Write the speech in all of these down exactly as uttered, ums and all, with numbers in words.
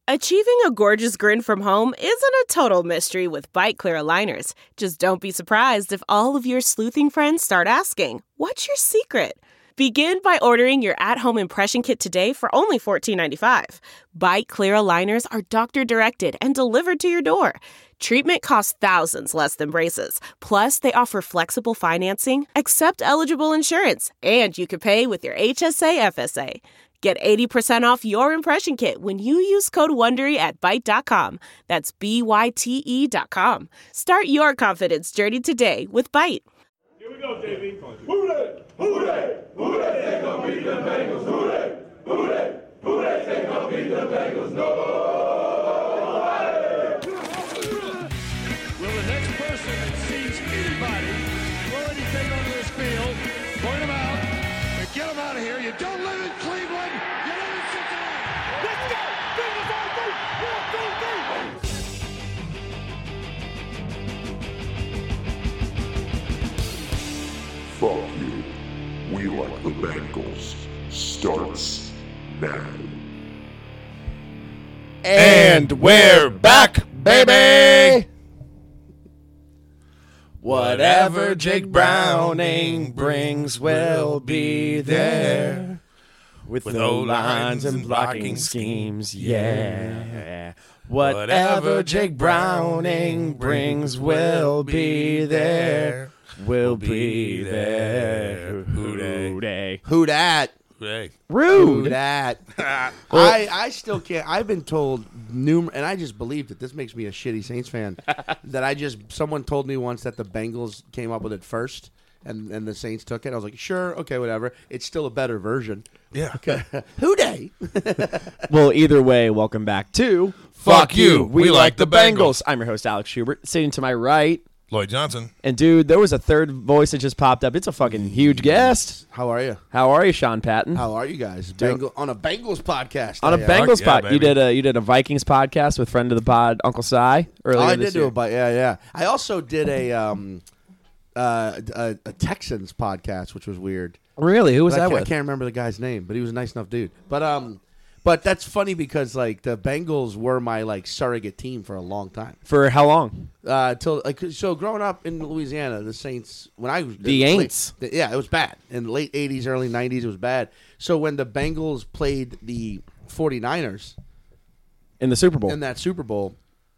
Achieving a gorgeous grin from home isn't a total mystery with Byte Clear aligners. Just don't be surprised if all of your sleuthing friends start asking, "What's your secret?" Begin by ordering your at-home impression kit today for only fourteen ninety-five. Byte Clear aligners are doctor-directed and delivered to your door. Treatment costs thousands less than braces. Plus, they offer flexible financing, accept eligible insurance, and you can pay with your H S A F S A. Get eighty percent off your impression kit when you use code WONDERY at byte dot com. That's B Y T E dot com. Start your confidence journey today with Byte. Here we go, J B. Who they? Who they? Who they say gonna beat the Bengals? Who they? Who they? Who they say gonna beat the Bengals? Nobody. Will the next person that sees anybody throw anything onto this field, point them out, and get them out of here? You don't live in Cleveland. You live in Cincinnati. Let's go. Bengals on three. One, two, three. Fuck you. We Like the Bengals starts now. And we're back, baby! Whatever Jake Browning brings will be there. With, With no lines and blocking schemes, yeah. Whatever Jake Browning brings will be there. Will be there. Who day? Who dat? Hey. Rude. Who dat? I, I still can't. I've been told numerous, and I just believed it. This makes me a shitty Saints fan. that I just, someone told me once that the Bengals came up with it first, and, and the Saints took it. I was like, sure, okay, whatever. It's still a better version. Yeah. Okay. Who day? Well, either way, welcome back to Fuck You. We Like the Bengals. I'm your host, Alex Schubert. Sitting to my right, Lloyd Johnson. and dude, there was a third voice that just popped up. It's a fucking huge guest. How are you? How are you, Sean Patton? How are you guys? Bengal, on a Bengals podcast. On a I am. Bengals yeah, pod, baby. you did a you did a Vikings podcast with friend of the pod, Uncle Si. Earlier Oh, I this did do year. a bite. Yeah, yeah. I also did a um, uh, a, a Texans podcast, which was weird. Really? Who was But I that can't, I with? can't remember the guy's name, but he was a nice enough dude. But um, but that's funny because like the Bengals were my like surrogate team for a long time. For how long? Uh, till like so, growing up in Louisiana, the Saints when I was The late- Aints. the- yeah, it was bad in the late eighties, early nineties. It was bad. So when the Bengals played the 49ers In the Super Bowl. in that Super Bowl,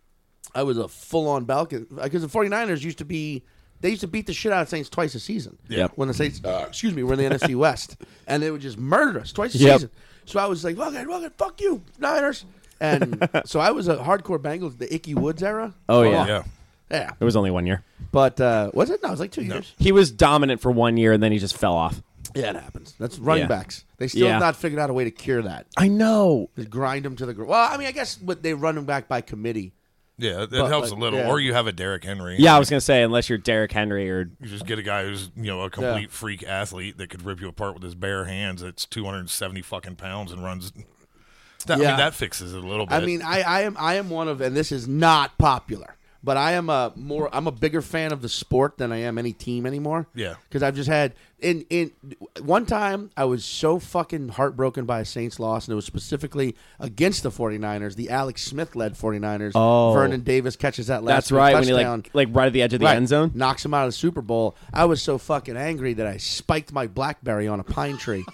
I was a full on Balkan because the 49ers used to be. They used to beat the shit out of Saints twice a season. Yep. When the Saints, uh, excuse me, were in the N F C West, and they would just murder us twice a Yep. season. So I was like, "Fuck it, fuck it, fuck you, Niners." And so I was a hardcore Bengals, the Icky Woods era. Oh, yeah. Yeah. yeah. It was only one year. But uh, was it? No, it was like two years. He was dominant for one year, and then he just fell off. Yeah, it happens. That's running Yeah. backs. They still Yeah. have not figured out a way to cure that. I know. Just grind them to the ground. Well, I mean, I guess what they run them back by committee. Yeah, it But, helps like, a little. yeah. Or you have a Derrick Henry. Yeah, I was gonna say unless you're Derrick Henry or You just get a guy who's, you know, a complete freak athlete that could rip you apart with his bare hands. That's two hundred seventy fucking pounds and runs. That, I Yeah. mean, that fixes it a little bit. I mean, I, I am I am one of, and this is not popular, but I am a more I'm a bigger fan of the sport than I am any team anymore. Yeah. because I've just had in in one time I was so fucking heartbroken by a Saints loss, and it was specifically against the 49ers, the Alex Smith led 49ers. Oh. Vernon Davis catches that last that's right when he touchdown. like like right at the edge of the Right. end zone. Knocks him out of the Super Bowl. I was so fucking angry that I spiked my BlackBerry on a pine tree,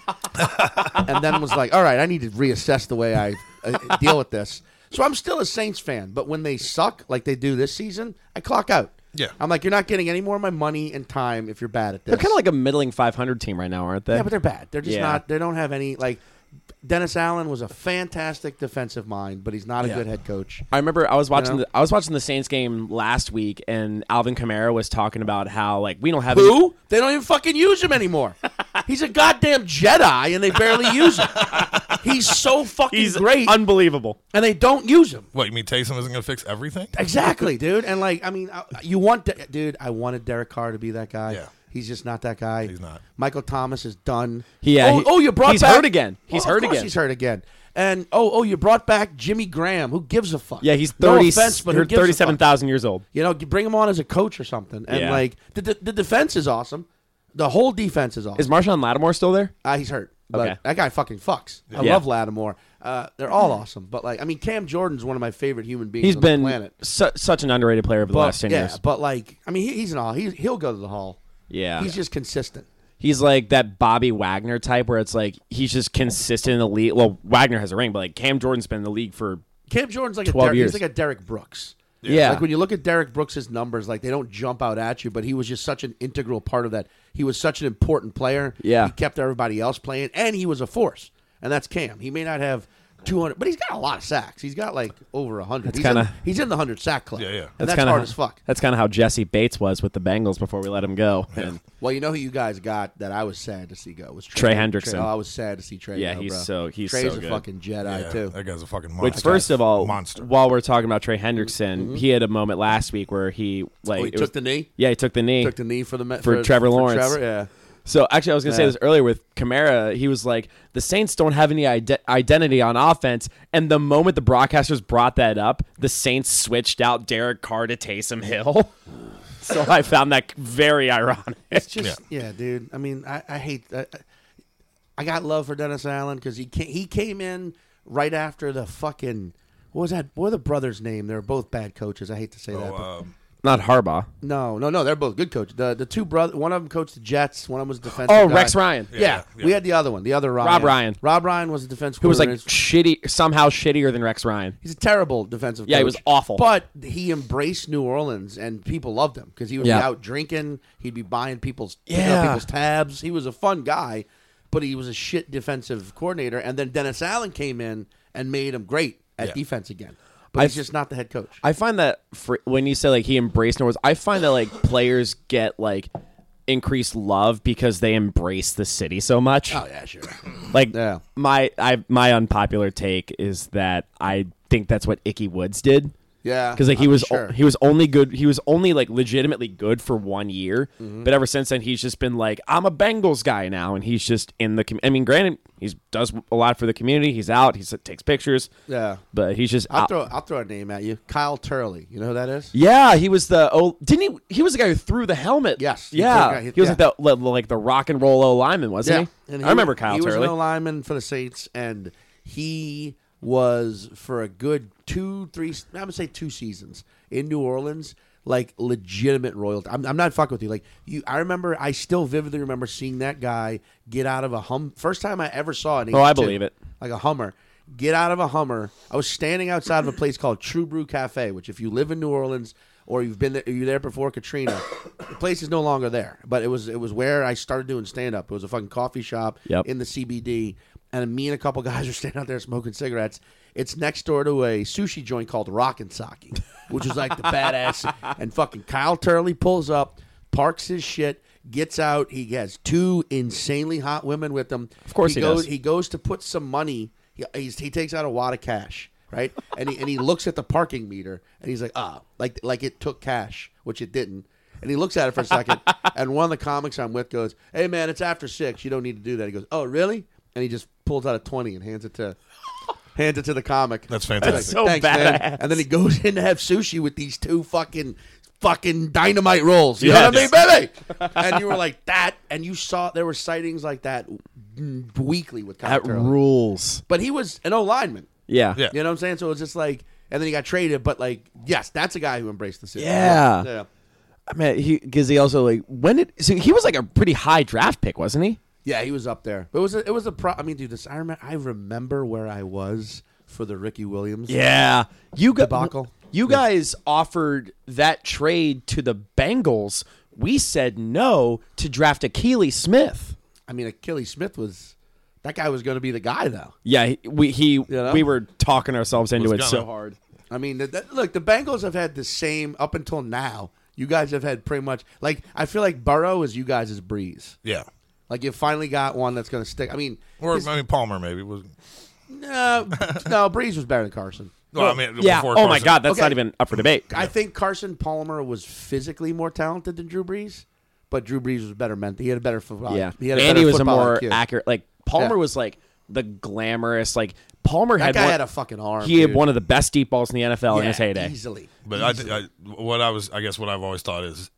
and then was like, "All right, I need to reassess the way I uh, deal with this." So I'm still a Saints fan, but when they suck like they do this season, I clock out. Yeah. I'm like, you're not getting any more of my money and time if you're bad at this. They're kind of like a middling five hundred team right now, aren't they? yeah, but they're bad. They're just Yeah. not. They don't have any like. Dennis Allen was a fantastic defensive mind, but he's not a Yeah. good head coach. I remember I was watching know? the I was watching the Saints game last week, and Alvin Kamara was talking about how like we don't have any- Who? They don't even fucking use him anymore. He's a goddamn Jedi, and they barely use him. He's so fucking He's great, unbelievable. and they don't use him. what, you mean Taysom isn't going to fix everything? Exactly, dude. And like, I mean, I- you want, De- dude. I wanted Derek Carr to be that guy. Yeah. He's just not that guy. He's not. Michael Thomas is done. Yeah, Oh, he- oh, you brought he's back. hurt again. He's Oh, hurt of course again. He's hurt again. And oh, oh, you brought back Jimmy Graham. Who gives a fuck? Yeah, he's no thirty, offense, but who gives a fuck? thirty-seven thousand years old. You know, you bring him on as a coach or something. And Yeah. like, the, the the defense is awesome. The whole defense is awesome. Is Marshawn Lattimore still there? Uh, he's hurt. But Okay. that guy fucking fucks. I Yeah. love Lattimore. Uh, they're all awesome, but like I mean, Cam Jordan's one of my favorite human beings He's on been the planet. su- such an underrated player over the But, last ten yeah, years. but like I mean, he, he's an all. He, he'll go to the Hall. Yeah. He's just consistent. He's like that Bobby Wagner type where it's like he's just consistent in the league. Well, Wagner has a ring, but like Cam Jordan's been in the league for Cam Jordan's like a twelve Der- years. he's like a Derek Brooks. yeah. Like when you look at Derek Brooks' numbers, like they don't jump out at you, but he was just such an integral part of that. He was such an important player. Yeah. He kept everybody else playing, and he was a force. And that's Cam. He may not have two hundred, but he's got a lot of sacks. He's got like over one hundred. That's He's, in, kinda- he's in the one hundred sack club. Yeah, yeah. And that's, kinda hard how, as fuck. That's kind of how Jesse Bates was with the Bengals before we let him go. And Well, you know who you guys got that I was sad to see go was Trey Hendrickson. Trey, oh, I was sad to see Trey Yeah, go, he's bro. so- he's Trey's so a good. fucking Jedi Yeah, too. that guy's a fucking monster. which, first of all, monster. while we're talking about Trey Hendrickson, he had a moment last week where he like Oh, he it took was- the knee. Yeah, he took the knee. Took the knee for the For Trevor Lawrence. Trevor, yeah. So actually, I was going to say Yeah. this earlier with Kamara. He was like, the Saints don't have any ide- identity on offense. And the moment the broadcasters brought that up, the Saints switched out Derek Carr to Taysom Hill. So I found that very ironic. It's just yeah, dude. I mean, I, I hate. I, I got love for Dennis Allen because he came, he came in right after the fucking what was that? What are the brothers' name? They're both bad coaches. I hate to say that. Oh, But um, Not Harbaugh. no, no, no. They're both good coaches. The the two brothers. One of them coached the Jets. One of them was defensive. Oh, guy. Rex Ryan. Yeah, Yeah, yeah. we had the other one. The other Ryan. Rob Ryan. Rob Ryan was a defensive. Who was like coordinator. shitty, somehow shittier than Rex Ryan. He's a terrible defensive coach. Yeah, he was awful. But he embraced New Orleans, and people loved him because he would Yeah. be out drinking. He'd be buying people's, picking Yeah. up people's tabs. He was a fun guy, but he was a shit defensive coordinator. And then Dennis Allen came in and made him great at Yeah. defense again. But I- he's just not the head coach. I find that for, when you say like he embraced North, I find that like players get like increased love because they embrace the city so much. oh, yeah, sure. Like Yeah. my I my unpopular take is that I think that's what Icky Woods did. Yeah. Because like he I'm was sure. he was only good he was only like legitimately good for one year, Mm-hmm. but ever since then he's just been like I'm a Bengals guy now, and he's just in the. Com- I mean, granted, he does a lot for the community. He's out. He takes pictures. Yeah. But he's just I'll out. throw, I'll throw a name at you. Kyle Turley. You know who that is? Yeah, he was the oh didn't he? He was the guy who threw the helmet. Yes, he yeah, threw the guy- he was yeah. like the like the rock and roll O lineman, wasn't he? And I remember Kyle He was Turley. an O lineman for the Saints, and he was for a good two, three, I would say two seasons in New Orleans, like legitimate royalty. I'm, I'm not fucking with you. Like you, I remember, I still vividly remember seeing that guy get out of a hum. First time I ever saw it. Oh, I believe it. Like a Hummer. Get out of a Hummer. I was standing outside of a place called True Brew Cafe, which if you live in New Orleans or you've been there, you're there before Katrina, the place is no longer there. But it was it was where I started doing stand up. It was a fucking coffee shop Yep. in the C B D, and me and a couple guys were standing out there smoking cigarettes. It's next door to a sushi joint called Rockin' Sake, which is like the badass. And fucking Kyle Turley pulls up, parks his shit, gets out. He has two insanely hot women with him. Of course he goes. does. He goes to put some money. He, he's, he takes out a wad of cash, right? And he and he looks at the parking meter, and he's like, ah, like like it took cash, which it didn't. And he looks at it for a second, and one of the comics I'm with goes, "Hey man, it's after six. You don't need to do that." He goes, "Oh really?" And he just pulls out a twenty and hands it to hands it to the comic. That's He's fantastic. like, so "Thanks, man." badass. And then he goes in to have sushi with these two fucking fucking dynamite rolls. You know what I mean, Yes. baby? And you were like that, and you saw there were sightings like that mm, weekly with Kyle That Turley. rules. But he was an O lineman. Yeah. Yeah. You know what I'm saying? So it was just like, and then he got traded. But like, yes, that's a guy who embraced the city. Yeah. yeah, I mean, he because he also like when did so he was like a pretty high draft pick, wasn't he? yeah. He was up there. But it was a, it was a pro. I mean, dude, this I remember. I remember where I was for the Ricky Williams. Yeah, you got Debacle. you guys offered that trade to the Bengals. We said no to draft Akili Smith. I mean, Achilles Smith was that guy was going to be the guy though. Yeah, he, we he know? we were talking ourselves into Was it so gonna. hard. I mean, the, the, look, the Bengals have had the same up until now. You guys have had pretty much like I feel like Burrow is you guys' Breeze. Yeah. Like you finally got one that's going to stick. I mean, Or his- I mean Palmer maybe was. no, no, Breeze was better than Carson. Well, I mean, Yeah. before Oh my Carson- God, that's Okay. not even up for debate. I think Carson Palmer was physically more talented than Drew Brees, but Drew Brees was better meant. He had a better football. Yeah, he had a and better he was a football more I Q. accurate. Like Palmer Yeah. was like the glamorous. Like Palmer That had guy one, had a fucking arm. he had dude. one of the best deep balls in the N F L in Yeah, his heyday. easily. But I, Easily. I, what I was, I guess, what I've always thought is,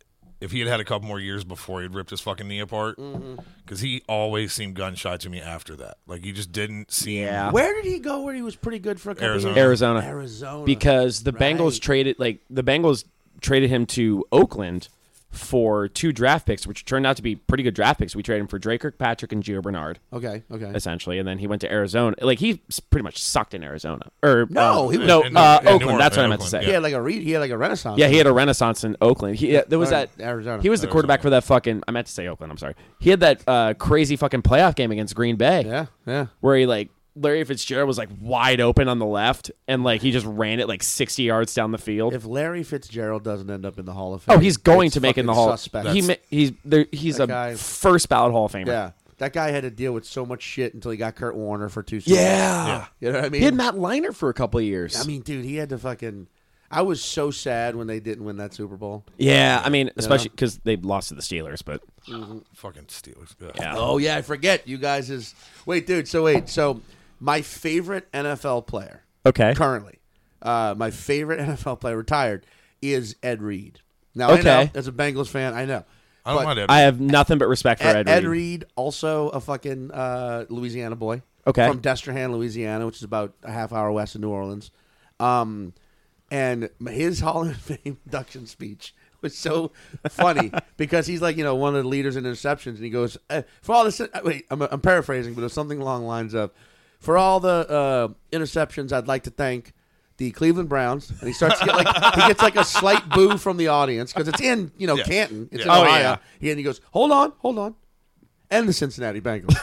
if he had had a couple more years before he'd ripped his fucking knee apart, because mm-hmm. he always seemed gun shy to me after that. Like he just didn't seem. Yeah. Where did he go? Where he was pretty good for a couple Arizona. years? Arizona. Arizona. Because the Right. Bengals traded like the Bengals traded him to Oakland for two draft picks, which turned out to be pretty good draft picks. We traded him for Drake Kirkpatrick and Gio Bernard, Okay. Okay. essentially, and then he went to Arizona. Like he s- pretty much sucked in Arizona, or No, uh, he was- no, in- uh, in New Oakland. Orleans, That's what I in meant to say. Oakland, He had like a re- he had like a renaissance. Yeah, he had a renaissance in Oakland. He there was Or that Arizona. He was the quarterback for that fucking. I meant to say Oakland. I'm sorry. He had that uh, crazy fucking playoff game against Green Bay. Yeah. Yeah. Where he like Larry Fitzgerald was like wide open on the left, and like he just ran it like sixty yards down the field. If Larry Fitzgerald doesn't end up in the Hall of Fame, Oh, he's going it's to make it in the fucking Hall. Suspect. He ma- he's there, he's That a guy- first ballot Hall of Famer. Yeah, that guy had to deal with so much shit until he got Kurt Warner for two seasons. Yeah. You know what I mean? He had Matt Leinart for a couple of years. I mean, dude, he had to fucking. I was so sad when they didn't win that Super Bowl. yeah, I mean, especially because they lost to the Steelers, but Fucking Steelers. Ugh. yeah. Oh yeah, I forget you guys is. Wait, dude. So wait. So my favorite N F L player Okay. currently, uh, my favorite N F L player retired is Ed Reed. Now I Okay. know as a Bengals fan, I know. I don't But mind Ed. I have nothing but respect for Ed, Ed, Ed Reed. Reed, also a fucking uh, Louisiana boy. Okay. From Destrehan, Louisiana, which is about a half hour west of New Orleans. Um, and his Hall of Fame induction speech was so funny because he's like, you know, one of the leaders in interceptions, and he goes, eh, for all this, uh, wait, I'm, I'm paraphrasing, but it was something along the lines of, for all the uh, interceptions, I'd like to thank the Cleveland Browns. And he starts to get like, he gets like a slight boo from the audience because it's in, you know, Yeah. Canton. It's Yeah. in Oh, Ohio. yeah. He, and he goes, hold on, hold on. And the Cincinnati Bengals.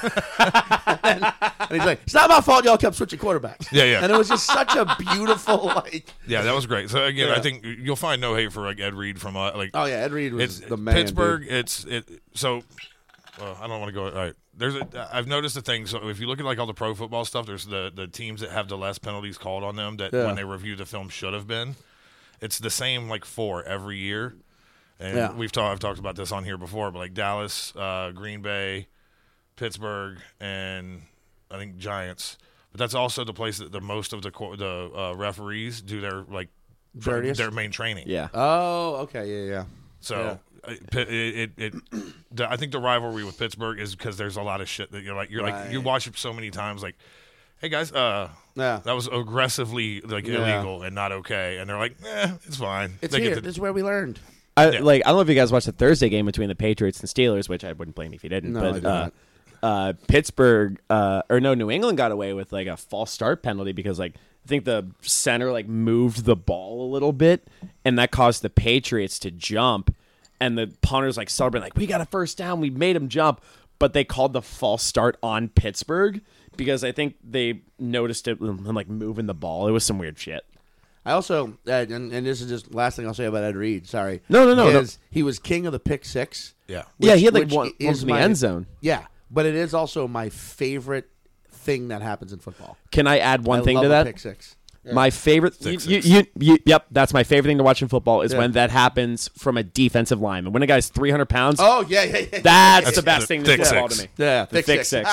and, and he's like, it's not my fault y'all kept switching quarterbacks. Yeah, yeah. And it was just such a beautiful, like, Yeah, that was great. So again, Yeah. I think you'll find no hate for like Ed Reed from uh, like oh, yeah, Ed Reed was it's the man. Pittsburgh. dude. It's it. So well, I don't want to go. All right, there's a. I've noticed a thing. So if you look at like all the pro football stuff, there's the the teams that have the less penalties called on them that Yeah. when they review the film should have been. It's the same like four every year, and Yeah. we've talked. I've talked about this on here before, but like Dallas, uh, Green Bay, Pittsburgh, and I think Giants. But that's also the place that the most of the co- the uh, referees do their like tra- Dirtiest? their main training. Yeah. Oh, okay, yeah, yeah. So uh, it, it, it, the, I think the rivalry with Pittsburgh is because there's a lot of shit that you're like you're like you Right. watch it so many times like, hey guys, uh, Yeah. that was aggressively like Yeah. illegal and not okay, and they're like, eh, it's fine. It's They here. get the- This is where we learned. I Yeah. like. I don't know if you guys watched the Thursday game between the Patriots and Steelers, which I wouldn't blame you if you didn't. No, but I did uh, not. uh, Pittsburgh uh, or no, New England got away with like a false start penalty because like I think the center like moved the ball a little bit, and that caused the Patriots to jump, and the punters like celebrating like we got a first down, we made him jump, but they called the false start on Pittsburgh because I think they noticed it and like moving the ball. It was some weird shit. I also, uh, and, and this is just last thing I'll say about Ed Reed. Sorry. No, no, no, no. is He was king of the pick six. yeah. Yeah, he had like which one, one is from the my- end zone. Yeah, but it is also my favorite thing that happens in football. Can I add one I thing love to a that? pick six. My favorite, you, Six, you, six. you, you, yep, that's my favorite thing to watch in football is Yeah. when that happens from a defensive lineman. When a guy's three hundred pounds, Oh yeah, yeah, yeah. that's, That's the best the thing thick to football to six. me. yeah, The thick six.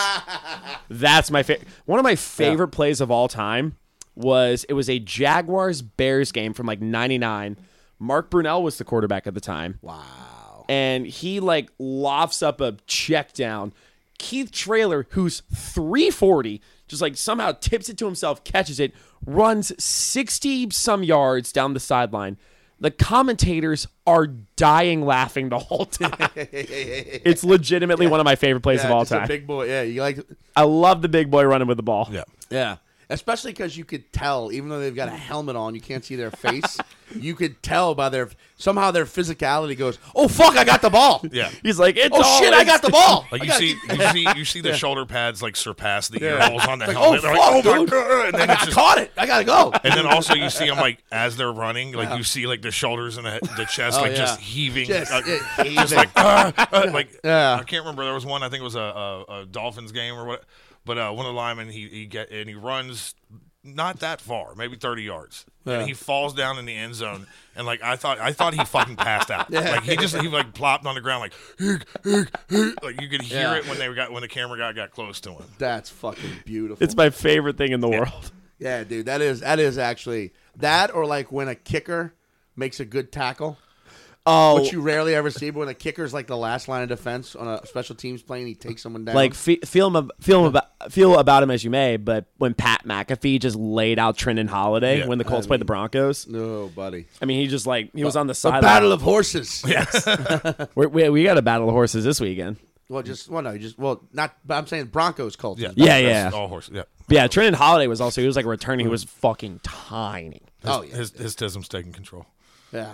That's my favorite. One of my favorite plays of all time was it was a Jaguars Bears game from like ninety-nine. Mark Brunell was the quarterback at the time. Wow. And he like lofts up a check down. Keith Traylor, who's three forty, just like somehow tips it to himself, catches it, runs sixty some yards down the sideline. The commentators are dying laughing the whole time. It's legitimately one of my favorite plays Yeah, of all just a time. big boy. Yeah, you like. I love the big boy running with the ball. Yeah. Yeah. Especially because you could tell, even though they've got a helmet on, you can't see their face. You could tell by their somehow their physicality goes, "Oh fuck, I got the ball." Yeah. He's like, it's Oh all shit, I got the ball. Like I you got- see, you see, you see the shoulder pads like surpass the ear Yeah. holes on the Like, helmet. oh, They're fuck, like, oh my dude. god! And then I it's just, caught it. I gotta go. and then also you see them like as they're running, like you see like the shoulders and the, the chest Oh, like yeah. just heaving, Just, uh, it- just heaving. like ah, uh, like Yeah. I can't remember. There was one. I think it was a, a, a Dolphins game or what. But uh, one of the linemen he he get and he runs not that far, maybe thirty yards, Yeah. and he falls down in the end zone. And like I thought, I thought he fucking passed out. Like he just he like plopped on the ground, like like you could hear Yeah. it when they got when the camera guy got close to him. That's fucking beautiful. It's my favorite thing in the world. yeah, dude. That is that is actually that, or like when a kicker makes a good tackle. Oh, which you rarely ever see. But when a kicker's like the last line of defense on a special teams play, and he takes someone down. like fe- feel him, ab- feel him about, feel about him as you may, but when Pat McAfee just laid out Trenton Holiday Yeah, when the Colts I played the mean- Broncos, no, buddy. I mean, he just like he was on the A sideline. battle of horses. Yes. We're, we we got a battle of horses this weekend. Well, just well, no, you just well, not. But I'm saying Broncos Colts. Yeah. Yeah, that's yeah. All horses. Yeah. But yeah, Trenton Holiday was also he was like returning. He was fucking tiny. Oh yeah, His his tism's taking control. yeah.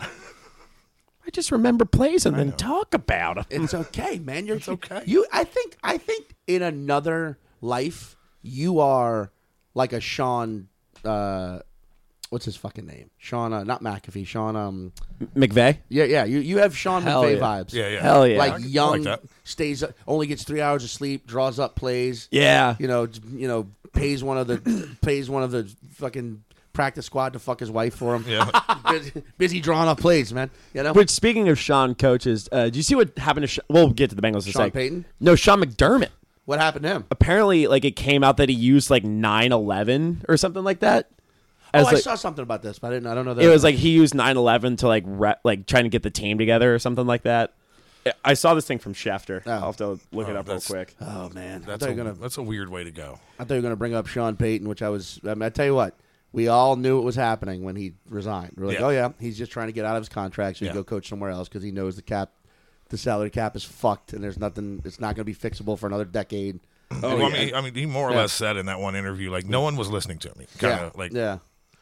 I just remember plays and then talk about them. It's okay, man. You're it's okay. You, I think, I think in another life, you are like a Sean. Uh, what's his fucking name? Sean, uh, not McAfee. Sean. Um, McVay. yeah, yeah. You, you have Sean Hell McVay yeah. vibes. Yeah, yeah. Hell yeah. Like I like young, that. stays up, only gets three hours of sleep, draws up plays. Yeah. You know, you know, pays one of the pays one of the fucking practice squad to fuck his wife for him. Yeah. busy, busy drawing up plays, man. You know. Which, speaking of Sean coaches, uh, do you see what happened to? Sh- we'll get to the Bengals in a Sean sec. Payton? No, Sean McDermott. What happened to him? Apparently, like it came out that he used like nine eleven or something like that. As, Oh, I like- saw something about this, but I didn't. I don't know that It was like he used nine eleven to like re- like trying to get the team together or something like that. I saw this thing from Schefter. Oh. I'll have to look it Oh, up real that's- quick. Oh man, I That's thought a, you were gonna. that's a weird way to go. I thought you were gonna bring up Sean Payton, which I was. I, mean, I tell you what, we all knew it was happening when he resigned. We're like, Yeah. oh yeah, he's just trying to get out of his contract so he Yeah. can go coach somewhere else because he knows the cap, the salary cap is fucked, and there's nothing. It's not gonna be fixable for another decade. Oh, well, I mean, I mean, he more or Yeah. less said in that one interview, like no one was listening to me. Kind yeah, of like, yeah,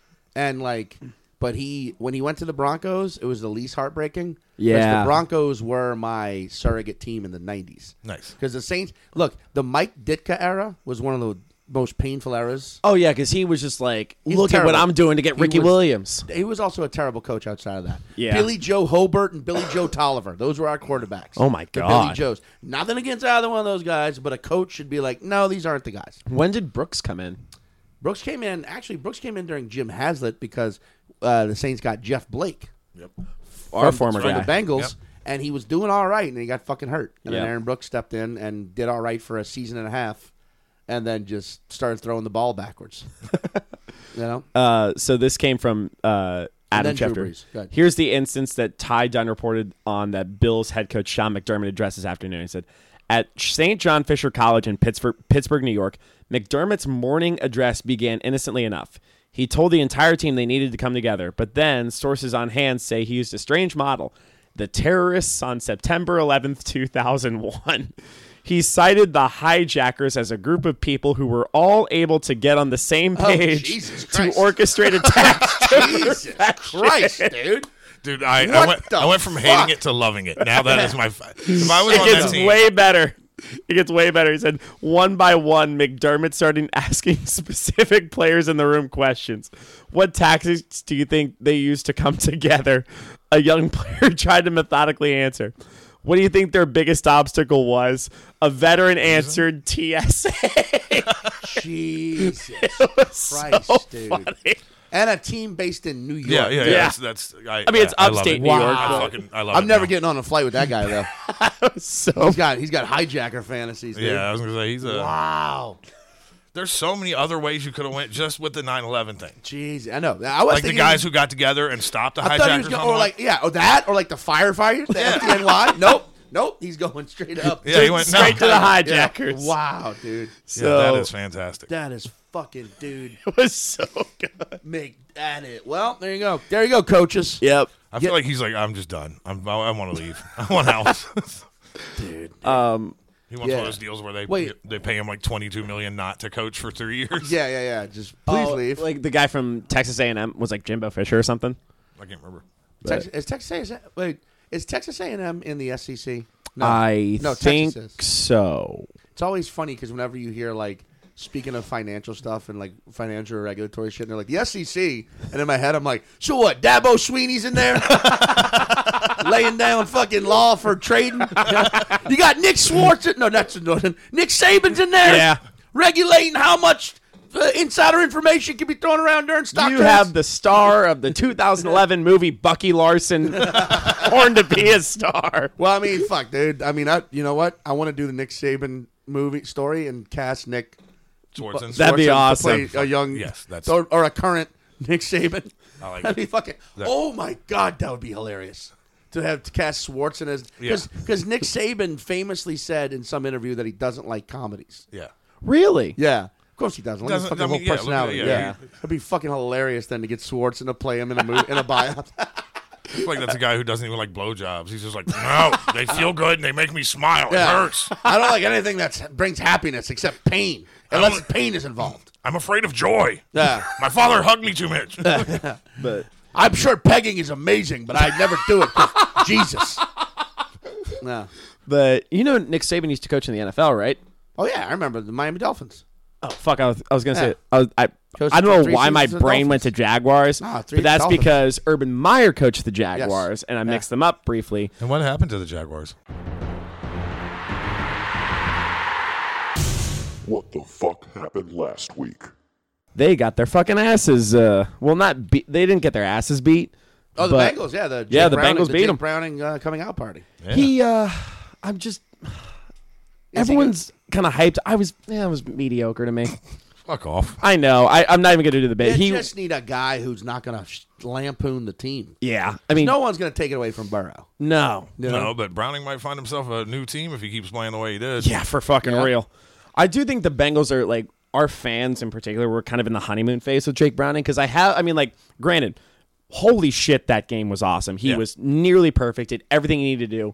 and like, but he when he went to the Broncos, it was the least heartbreaking. 'cause Yeah. the Broncos were my surrogate team in the nineties. nice. Because the Saints, look, the Mike Ditka era was one of the most painful eras. Oh yeah, because he was just like, He's look at what terrible. I'm doing to get He Ricky was- Williams. He was also a terrible coach outside of that. Yeah. Billy Joe Hobart and Billy Joe Tolliver. Those were our quarterbacks. Oh, my The God. Billy Joes. Nothing against either one of those guys, but a coach should be like, no, these aren't the guys. When did Brooks come in? Brooks came in, actually, Brooks came in during Jim Haslett because uh, the Saints got Jeff Blake. Yep. Our from, former from guy. the Bengals, Yep. and he was doing all right, and he got fucking hurt. And then Yeah. Aaron Brooks stepped in and did all right for a season and a half, and then just started throwing the ball backwards. you know? Uh, so this came from uh, Adam then Drew Schefter. Brees. Go ahead. Here's the instance that Ty Dunn reported on that Bills head coach Sean McDermott addressed this afternoon. He said, at Saint John Fisher College in Pittsburgh, Pittsburgh, New York, McDermott's morning address began innocently enough. He told the entire team they needed to come together, but then sources on hand say he used a strange model. The terrorists on September eleventh, two thousand one. He cited the hijackers as a group of people who were all able to get on the same Oh, page Jesus to Christ. orchestrate attacks. Jesus Christ, dude. Dude, I, I What went the I went from fuck? hating it to loving it. Now that is my. If I was It on that gets team, way better. It gets way better. He said, one by one, McDermott started asking specific players in the room questions. What tactics do you think they used to come together? A young player tried to methodically answer. What do you think their biggest obstacle was? A veteran answered T S A. Jesus So Christ, dude. funny. And a team based in New York. yeah, yeah, yeah. Yeah. That's, that's I, I mean, it's I love upstate it. New York, I but- fucking, I love I'm it never now. getting on a flight with that guy though. So He's got he's got hijacker fantasies. Dude. Yeah, I was gonna say he's a. Wow. There's so many other ways you could have went just with the nine eleven thing. Jeez, I know. I was Like the thinking- guys who got together and stopped the I thought he was hijackers. going, on or the like yeah, or that, or like the firefighters, the F D N Y. Nope, nope. He's going straight up. Yeah, he went straight no. to the Yeah. hijackers. Wow, dude. Yeah, So that is fantastic. That is fucking dude. it was so good. Make that it. Well, there you go. There you go, coaches. Yep. I feel like he's like, I'm just done. I'm, I, I want to leave. I want out. Dude. Um, He wants Yeah. one of those deals where they Wait. they pay him like twenty-two million not to coach for three years. Yeah, yeah, yeah. Just please oh, leave. Like the guy from Texas A and M was like Jimbo Fisher or something. I can't remember. Tex- is Texas A is that, wait, is Texas A and M in the S E C? No. I no, think Texas is. so. It's always funny because whenever you hear like speaking of financial stuff and like financial or regulatory shit, and they're like the S E C, and in my head I'm like, so what? Dabo Sweeney's in there, laying down fucking law for trading. You got Nick Swartz. No, that's no, Nick Saban's in there. Yeah. regulating how much uh, insider information can be thrown around during stock You trades. have the star of the two thousand eleven movie, Bucky Larson, born to be a star. Well, I mean, fuck, dude. I mean, I, you know what? I want to do the Nick Saban movie story and cast Nick. Schwartzen. That'd be Schwartzen to awesome. play a young, Yes, that's- or, or a current Nick Saban. I like That'd it. be fucking. That- Oh my god, that would be hilarious. to have to cast Schwartz in as because Yeah. because Nick Saban famously said in some interview that he doesn't like comedies. Yeah. Really? Yeah. Of course he doesn't. Look at his Doesn't- fucking I mean, whole yeah, look at- personality. yeah, Yeah, he- it'd be fucking hilarious then to get Schwartz and to play him in a movie in a buyout. I feel like that's a guy who doesn't even like blowjobs. He's just like, no, they feel good and they make me smile. It Yeah. hurts. I don't like anything that brings happiness except pain, unless don't- pain is involved. I'm afraid of joy. Yeah. My father hugged me too much. But I'm sure pegging is amazing, but I'd never do it. 'Cause Jesus. No. but you know Nick Saban used to coach in the N F L, right? Oh yeah, I remember the Miami Dolphins. Oh fuck! I was, I was gonna Yeah. say I was, I, Coached I don't know three why my seasons with the brain went to Jaguars, Nah, three but that's Dolphins. because Urban Meyer coached the Jaguars, and I Yeah. mixed them up briefly. And what happened to the Jaguars? What the fuck happened last week? They got their fucking asses. Uh, well, not be- they didn't get their asses beat. Oh, the but Bengals, yeah, the Jake Yeah, the Browning, Bengals the beat Jake 'em. Browning uh, coming out party. Yeah. He, uh, I'm just. he Everyone's kind of hyped. I was, yeah, it was mediocre to me. Fuck off. I know. I, I'm not even gonna do the bit. You He, just need a guy who's not going to lampoon the team. yeah. I mean, No one's going to take it away from Burrow. no. No, but Browning might find himself a new team if he keeps playing the way he did. Yeah, for fucking Yeah. real. I do think the Bengals are like our fans in particular were kind of in the honeymoon phase with Jake Browning because I have. I mean, like, granted, holy shit, that game was awesome. He Yeah. was nearly perfect. Did everything he needed to do.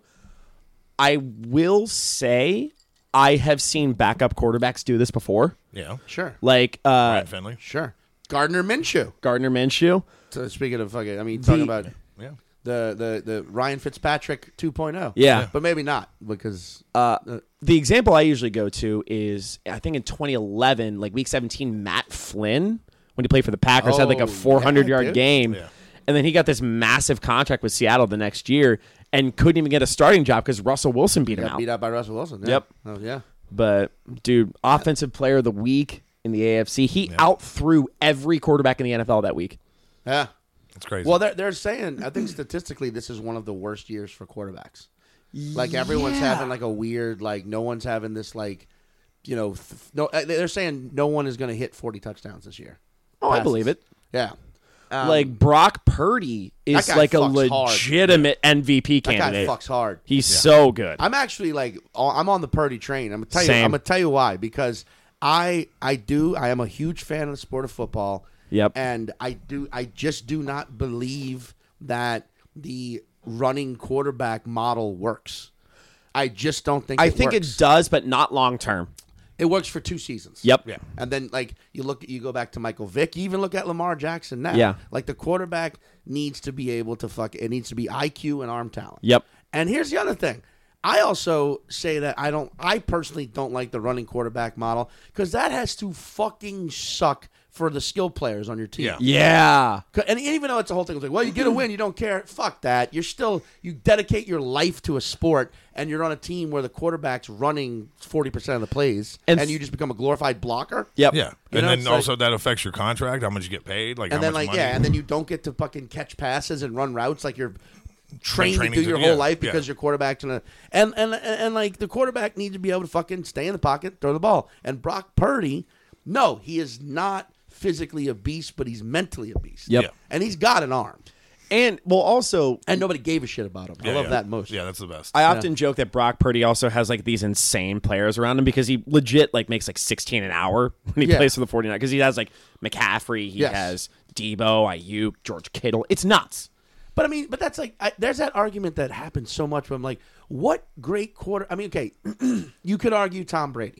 I will say I have seen backup quarterbacks do this before, Yeah. Sure. like uh, Ryan Finley. Sure. Gardner Minshew. Gardner Minshew. So speaking of fucking, I mean, talking The- about Yeah. the, the, the Ryan Fitzpatrick two point oh. Yeah. But maybe not because Uh, the example I usually go to is I think in twenty eleven, like week seventeen, Matt Flynn when he played for the Packers had like Oh, a four hundred yeah, yard dude. game, Yeah. and then he got this massive contract with Seattle the next year and couldn't even get a starting job because Russell Wilson beat him got out. beat out by Russell Wilson. Yeah. Yep. Oh, yeah. But dude, offensive player of the week in the A F C, he out threw every quarterback in the N F L that week. Yeah. That's crazy. Well, they're, they're saying, I think statistically, this is one of the worst years for quarterbacks. Like, everyone's Yeah. having, like, a weird, like, no one's having this, like, you know, th- no. uh, they're saying no one is going to hit forty touchdowns this year. Oh, I Passes. believe it. Yeah. Um, like Brock Purdy is that guy like a fucks hard. legitimate M V P that guy candidate. fucks hard. He's so good. I'm actually, like, I'm on the Purdy train. I'm going to tell you, Same. I'm going to tell you why. Because I, I do, I am a huge fan of the sport of football. Yep. And I do I just do not believe that the running quarterback model works. I just don't think I it think works. it does, but not long term. It works for two seasons. Yep. Yeah. And then like you look you go back to Michael Vick, you even look at Lamar Jackson now. Yeah. Like the quarterback needs to be able to fuck it needs to be I Q and arm talent. Yep. And here's the other thing. I also say that I don't I personally don't like the running quarterback model because that has to fucking suck for the skill players on your team. Yeah. Yeah. 'Cause- And even though it's a whole thing, it's like, well, you get a win, you don't care. Fuck that. You're still, you dedicate your life to a sport, and you're on a team where the quarterback's running forty percent of the plays, And and, f- you just become a glorified blocker. Yep. Yeah. You And know, then it's also like- that affects your contract, how much you get paid, like And how then, much like, money. yeah, and then you don't get to fucking catch passes and run routes like you're trained to training do to- your yeah, whole life yeah. because your quarterback's gonna and, and and and like the quarterback needs to be able to fucking stay in the pocket, throw the ball. And Brock Purdy, no, he is not physically a beast, but he's mentally a beast. Yep. Yeah. And he's got an arm. And well, also, And nobody gave a shit about him. I Yeah, love yeah. that most. Yeah, that's the best. I often joke that Brock Purdy also has like these insane players around him because he legit like makes like sixteen an hour when he Yeah. plays for the 49ers because he has like McCaffrey, he Yes. has Debo, Ayuk, George Kittle. It's nuts. But I mean, but that's like, I, there's that argument that happens so much. Where I'm like, what great quarter? I mean, okay, you could argue Tom Brady,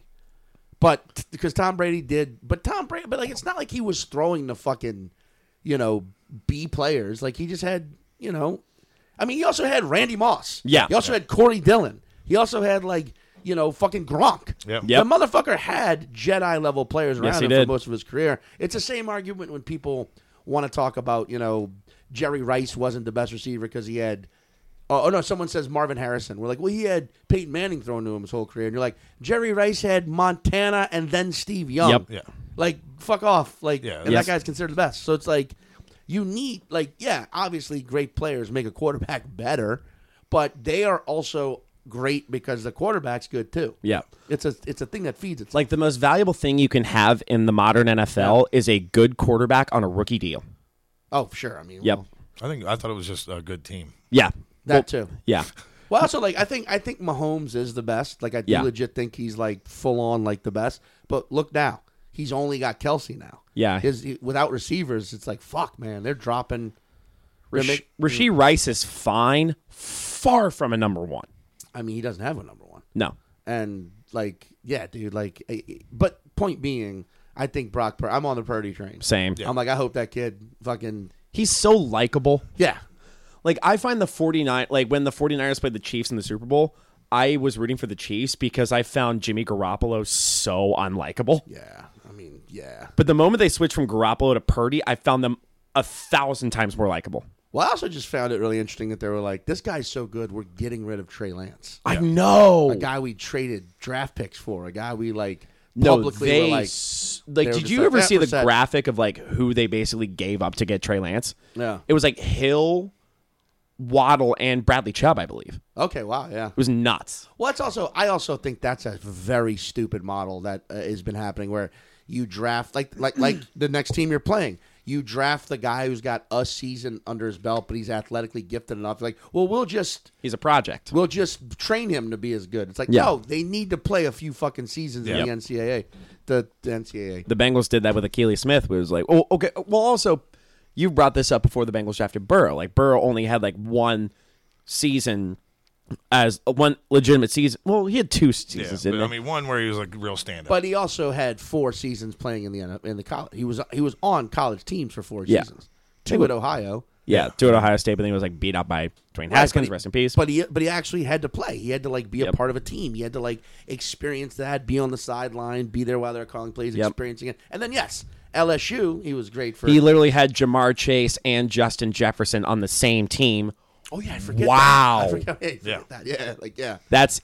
but because Tom Brady did, but Tom Brady, but like, it's not like he was throwing the fucking, you know, B players. Like he just had, you know, I mean, he also had Randy Moss. Yeah. He also had Corey Dillon. He also had like, you know, fucking Gronk. Yep. Yep. The motherfucker had Jedi level players around Yes, he him did. for most of his career. It's the same argument when people want to talk about, you know, Jerry Rice wasn't the best receiver because he had. Oh, oh no! Someone says Marvin Harrison. We're like, well, he had Peyton Manning thrown to him his whole career, and you're like, Jerry Rice had Montana and then Steve Young. Yep. Yeah. Like, fuck off. Like, Yeah. and Yes. that guy's considered the best. So it's like, you need, like, yeah, obviously, great players make a quarterback better, but they are also great because the quarterback's good too. Yeah. It's a it's a thing that feeds itself. Like the most valuable thing you can have in the modern N F L is a good quarterback on a rookie deal. Oh, sure. I mean, Yep. well, I think I thought it was just a good team. Yeah, That Well, too. yeah. Well, also, like I think I think Mahomes is the best. Like I do Yeah. legit think he's like full on like the best. But look now, he's only got Kelsey now. Yeah. His he- without receivers, it's like fuck, man. They're dropping. they're Rash- make- Rashee Rice is fine, far from a number one. I mean, he doesn't have a number one. No. And like, yeah, dude. Like, eh, eh, but point being, I think Brock. Pur- I'm on the Purdy train. Same. I'm like, I hope that kid fucking He's so likable. yeah. Like, I find the 49 like when the 49ers played the Chiefs in the Super Bowl, I was rooting for the Chiefs because I found Jimmy Garoppolo so unlikable. Yeah, I mean, yeah. But the moment they switched from Garoppolo to Purdy, I found them a thousand times more likable. Well, I also just found it really interesting that they were like, this guy's so good, we're getting rid of Trey Lance. I know. A guy we traded draft picks for, a guy we like No, publicly they were like, s- they like. were Did just you like, ever "Yeah, see we're the set." graphic of like who they basically gave up to get Trey Lance? Yeah. It was like Hill, Waddle, and Bradley Chubb, I believe. Okay, wow, yeah. It was nuts. Well, it's also I also think that's a very stupid model that uh, has been happening where you draft like like like the next team you're playing. You draft the guy who's got a season under his belt, but he's athletically gifted enough. Like, well, we'll just He's a project. we'll just train him to be as good. It's like, Yeah. no, they need to play a few fucking seasons in Yep. the N C double A. The, the N C double A. The Bengals did that with Akili Smith. Where it was like, oh, okay. Well, also, you brought this up before the Bengals drafted Burrow. Like Burrow only had like one season as one legitimate season. Well, he had two Yeah, seasons. but, didn't I he? mean, one where he was like real stand-up. But he also had four seasons playing in the N- in the college. He was he was on college teams for four Yeah. seasons. Two at Ohio. yeah, two at Ohio State, but then he was like beat up by Dwayne Right, but Haskins. he- Rest in peace. But he but he actually had to play. He had to like be a Yep. part of a team. He had to like experience that, be on the sideline, be there while they're calling plays, Yep. experiencing it. And then yes, L S U, he was great for. he literally had Jamar Chase and Justin Jefferson on the same team. oh yeah, I forget. Wow. that. I forget, yeah, I forget Yeah. that. Yeah, like yeah, That's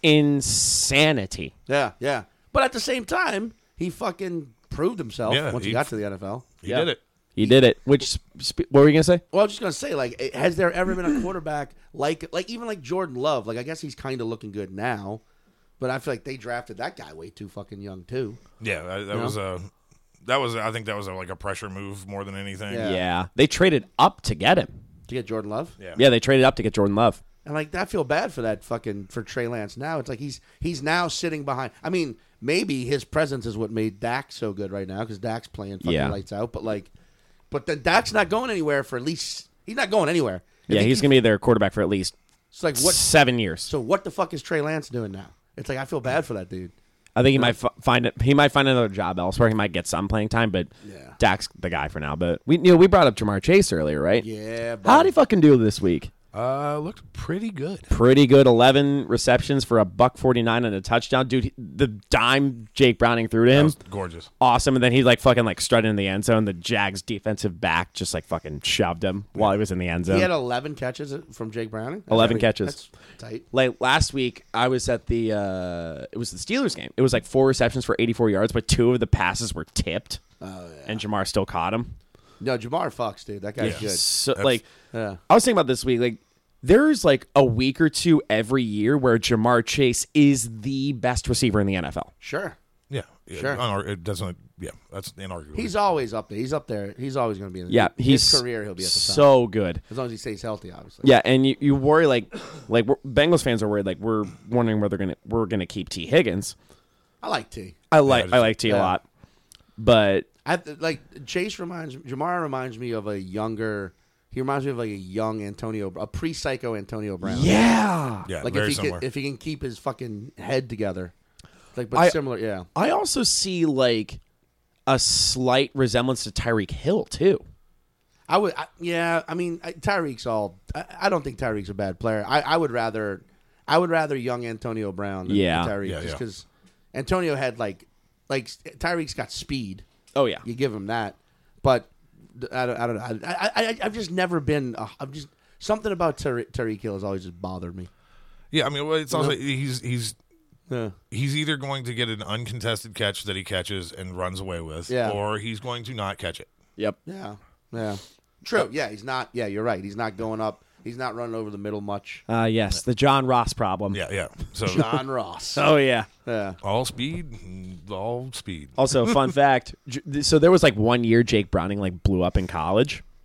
insanity. yeah, yeah. But at the same time, he fucking proved himself Yeah, once he, he- got to the N F L. he Yeah. did it. He did it. Which, sp- what were you gonna say? Well, I was just gonna say, like, it- has there ever been a quarterback like, like even like Jordan Love? Like, I guess he's kind of looking good now, but I feel like they drafted that guy way too fucking young too. Yeah, that, that Yeah. was a. That was, I think, that was a, like a pressure move more than anything. Yeah. Yeah, they traded up to get him. To get Jordan Love, Yeah. Yeah, they traded up to get Jordan Love. and like I feel bad for that fucking for Trey Lance. Now it's like he's he's now sitting behind. I mean, maybe his presence is what made Dak so good right now because Dak's playing fucking Yeah. lights out. But like, but then Dak's not going anywhere for at least he's not going anywhere. If Yeah, he he's keeps- gonna be their quarterback for at least It's like what? seven years. So what the fuck is Trey Lance doing now? It's like I feel bad for that dude. I think he might f- find it. He might find another job elsewhere. He might get some playing time, but Yeah. Dak's the guy for now. But we, you know, we brought up Jamar Chase earlier, right? Yeah. How buddy. did he fucking do this week? Uh, looked pretty good. Pretty good. Eleven receptions for a buck forty nine and a touchdown, dude. he- The dime Jake Browning threw to That him, was gorgeous. awesome. And then he like fucking like strutted in the end zone. The Jags defensive back just like fucking shoved him while he was in the end zone. He had eleven catches from Jake Browning. That's eleven pretty- catches. That's tight. Like last week, I was at the uh, it was the Steelers game. It was like four receptions for eighty four yards, but two of the passes were tipped, Oh yeah. and Jamar still caught him. No, Jamar Fox, dude. That guy's Yeah. good. So That's- like, Yeah. I was thinking about this week. Like, there's like a week or two every year where Jamar Chase is the best receiver in the N F L. Sure. Yeah, yeah Sure. unar- it doesn't. Yeah, that's inarguable. He's always up there. He's up there. He's always going to be in the Yeah, he's his career. He'll be at the top so good. as long as he stays healthy. Obvioly. Yeah, and you, you worry like like we're, Bengals fans are worried like we're wondering whether gonna we're gonna keep T Higgins. I like T. I like just- I like T a yeah. lot, but I like Chase reminds Jamar reminds me of a younger. He reminds me of like a young Antonio, a pre-psycho Antonio Brown. yeah, yeah, Like very if he similar. can, if he can keep his fucking head together, like but I- similar. Yeah. I also see like a slight resemblance to Tyreek Hill too. I would, I, yeah. I mean, I, Tyreek's all. I, I don't think Tyreek's a bad player. I, I would rather, I would rather young Antonio Brown than Yeah. Tyreek, Yeah, just yeah. because Antonio had like, like Tyreek's got speed. Oh yeah, You give him that, but I don't, I don't know. I, I, I, I've just never been. Uh, I'm just something about Tyre- Tyreek Hill has always just bothered me. yeah, I mean, well, it's also he's he's Yeah. he's either going to get an uncontested catch that he catches and runs away with, Yeah. or he's going to not catch it. yep. Yeah. Yeah. True. Yeah. He's not. Yeah. You're right. He's not going up. He's not running over the middle much. Uh, yes, the John Ross problem. Yeah, yeah. So John Ross. Oh yeah. Yeah. all speed, all speed. Also, fun fact. J- So there was like one year Jake Browning like blew up in college.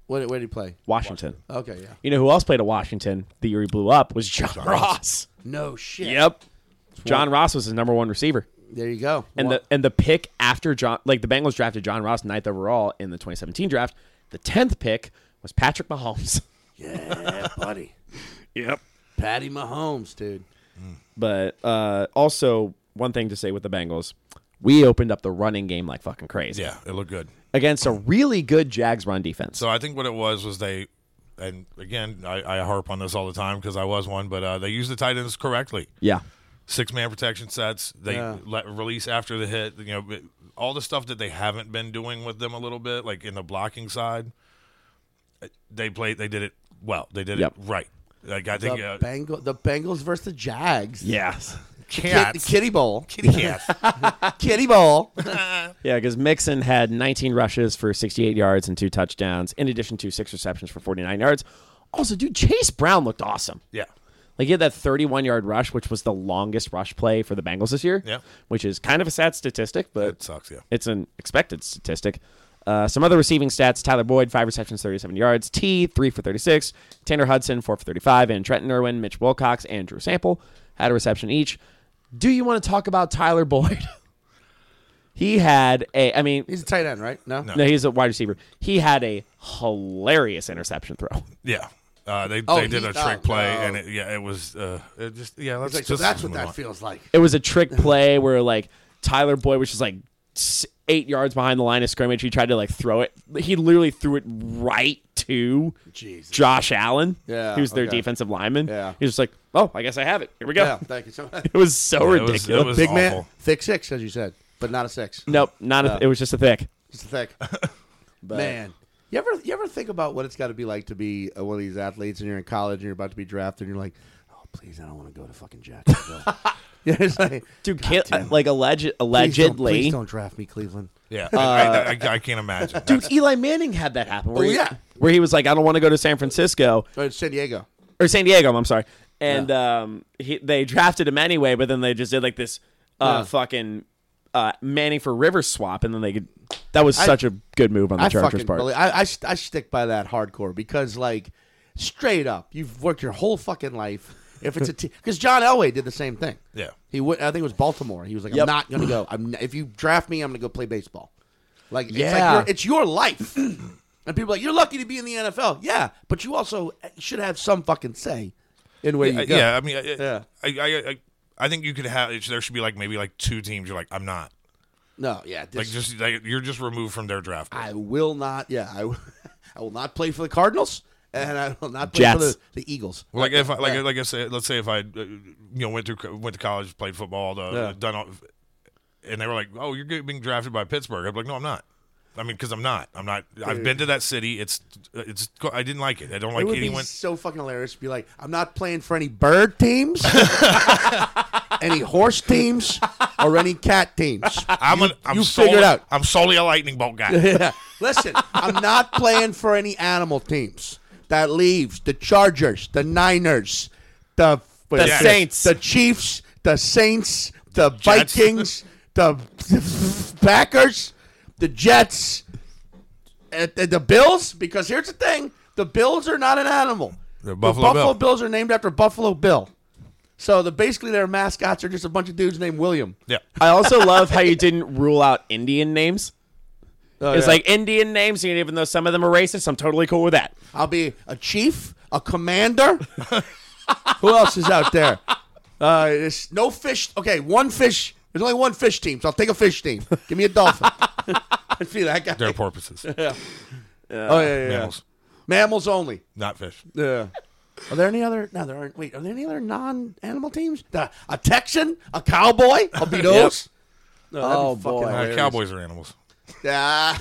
Where, where did he play? Washington. Okay, yeah. You know who else played at Washington the year he blew up was John, Ross. No shit. Yep. John Ross was his number one receiver. There you go. And What- the and the pick after John, like the Bengals drafted John Ross ninth overall in the twenty seventeen draft. The tenth pick was Patrick Mahomes. yeah, buddy. Yep. Patty Mahomes, dude. But uh, also, one thing to say with the Bengals, we opened up the running game like fucking crazy. Yeah, it looked good. Against a really good Jags run defense. So I think what it was was they, and again, I, I harp on this all the time because I was one, but uh, they used the tight ends correctly. Yeah. Six man protection sets. They Yeah. let release after the hit. You know, all the stuff that they haven't been doing with them a little bit, like in the blocking side. They played. They did it well. They did Yep. it right. Like I The, think uh, Bengal, the Bengals versus the Jags. Yes. Kid, cats, kitty bowl. kitty cats. Kitty bowl. Yeah, because Mixon had nineteen rushes for sixty-eight yards and two touchdowns, in addition to six receptions for forty-nine yards. Also, dude, Chase Brown looked awesome. Yeah. Like, he had that thirty-one-yard rush, which was the longest rush play for the Bengals this year. Yeah. Which is kind of a sad statistic, but It sucks. Yeah. it's an expected statistic. Uh, some other receiving stats: Tyler Boyd, five receptions, thirty-seven yards. T, three for thirty-six. Tanner Hudson, four for thirty-five. And Trenton Irwin, Mitch Wilcox, and Drew Sample had a reception each. Do you want to talk about Tyler Boyd? He had a, I mean, He's a tight end, right? No. No. no, he's a wide receiver. He had a hilarious interception throw. Yeah. Uh, they Oh, they did he- a trick oh, play, no. and it, yeah, it was uh, it just yeah. Let's It's like, so just that's what move that on. feels like. It was a trick play where like Tyler Boyd was just like s- eight yards behind the line of scrimmage. He tried to like throw it. He literally threw it right to Jesus. Josh Allen. Yeah, he was their okay. defensive lineman. Yeah. he was just like, oh, I guess I have it. Here we go. Yeah, thank you so much. It was so Yeah, it was- ridiculous. it was Big awful. man, thick six, as you said, but not a six. Nope, not. A, it was just a thick. Just a thick. Man, you ever you ever think about what it's got to be like to be uh, one of these athletes, and you're in college and you're about to be drafted, and you're like, oh, please, I don't want to go to fucking Jacksonville. Yeah, it's like, Dude, God can't, damn. like alleged, Please don't, allegedly. please don't draft me, Cleveland. Yeah, I, I, I, I can't imagine. Dude, That's- Eli Manning had that happen. Where Oh, he, yeah. where he was like, I don't want to go to San Francisco. Oh, it's San Diego. Or San Diego, I'm sorry. And um, he, they drafted him anyway, but then they just did like this uh, Yeah. fucking uh, Manning for Rivers swap, and then they could. That was I- such a good move on the I Chargers fucking part. believe, I, I st- I stick by that hardcore because, like, straight up, you've worked your whole fucking life. If it's a because John Elway did the same thing. Yeah. He would. I think it was Baltimore. He was like, Yep. I'm not gonna go. I'm n- if you draft me, I'm gonna go play baseball. Like, it's Yeah. like your, it's your life. And people are like, you're lucky to be in the N F L. Yeah, but you also should have some fucking say in where yeah, you go. yeah, I mean, I, Yeah. I, I, I, I think you could have. There should be like maybe like two teams. You're like, I'm not. No, yeah. This, Like just like, you're just removed from their draft. board. I will not. Yeah, I, will- I will not play for the Cardinals, and I will not play for Jets. the, the Eagles. Well, like if I, like Yeah. like I say, let's say if I uh, you know went through went to college, played football, the, Yeah. done all, and they were like, "Oh, you're getting- being drafted by Pittsburgh." I'm like, "No, I'm not." I mean, because I'm not. I'm not. I've been to that city. It's it's. I didn't like it. I don't It like would anyone. be so fucking hilarious to be like, I'm not playing for any bird teams, any horse teams, or any cat teams. I'm an, I'm you solely, figure it out. I'm solely a lightning bolt guy. Yeah. Listen, I'm not playing for any animal teams. That leaves the Chargers, the Niners, the what The is it? Saints. the Chiefs, the Saints, the Jets. Vikings, the Packers, the Jets, and and the Bills. Because here's the thing: the Bills are not an animal. They're The Buffalo Buffalo Bill. Bills are named after Buffalo Bill. So the basically their mascots are just a bunch of dudes named William. Yeah. I also love how you didn't rule out Indian names. Oh, It's yeah. like Indian names, and even though some of them are racist, I'm totally cool with that. I'll be a chief, a commander. Who else is out there? Uh, there's no fish. Okay, one fish. There's only one fish team, so I'll take a fish team. Give me a dolphin. I'd be that guy. They're porpoises, Oh yeah, yeah, yeah. mammals, Mammals only. not fish. Yeah. Are there any other? No, there aren't. Wait, are there any other non-animal teams? The, a Texan, a cowboy. I'll be those. No, that'd be Oh, fucking boy. Uh, hilarious. cowboys are animals. Ah,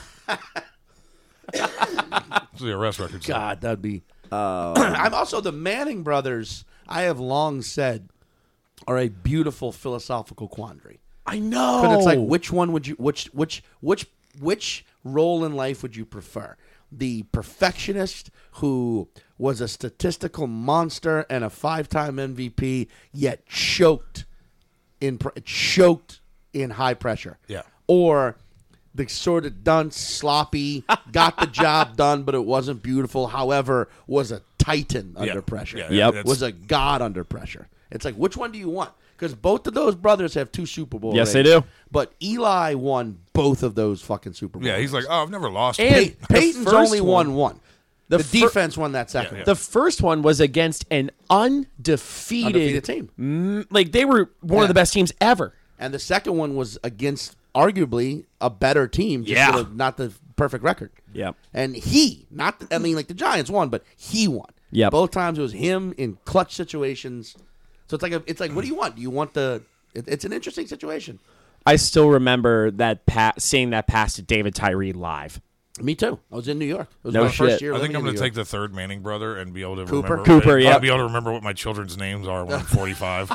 This is the arrest record. so- God, that'd be. I'm also the Manning brothers. I have long said are a beautiful philosophical quandary. I know. But it's like, which one would you, which, which, which, which role in life would you prefer? The perfectionist who was a statistical monster and a five-time M V P, yet choked in pr- choked in high pressure. Yeah. Or the sort of done, sloppy, got the job done, but it wasn't beautiful. However, was a titan under Yeah. pressure. Yeah, Yep. that's- Was a god under pressure. It's like, which one do you want? Because both of those brothers have two Super Bowl Yes, they rings. do. But Eli won both of those fucking Super Bowls. Yeah, he's like, oh, I've never lost. And- one. Pey- the Peyton's first only one- won one. The The, fir- defense won that second Yeah, one. The first one was against an undefeated, Undefeated team. Mm, like they were one Yeah. of the best teams ever. And the second one was against arguably a better team, just Yeah. with a- not the perfect record. Yep. And he, not the, I mean, like the Giants won, but he won. Yep. Both times it was him in clutch situations. So it's like a, it's like, what do you want? Do you want the? It, it's an interesting situation. I still remember that pa- seeing that pass to David Tyree live. Me too. I was in New York. It was No my first shit. year. I think living I'm in going New to York. take the third Manning brother and be able to Cooper? remember. Cooper, I'll yeah. be able to remember what my children's names are when I'm forty-five.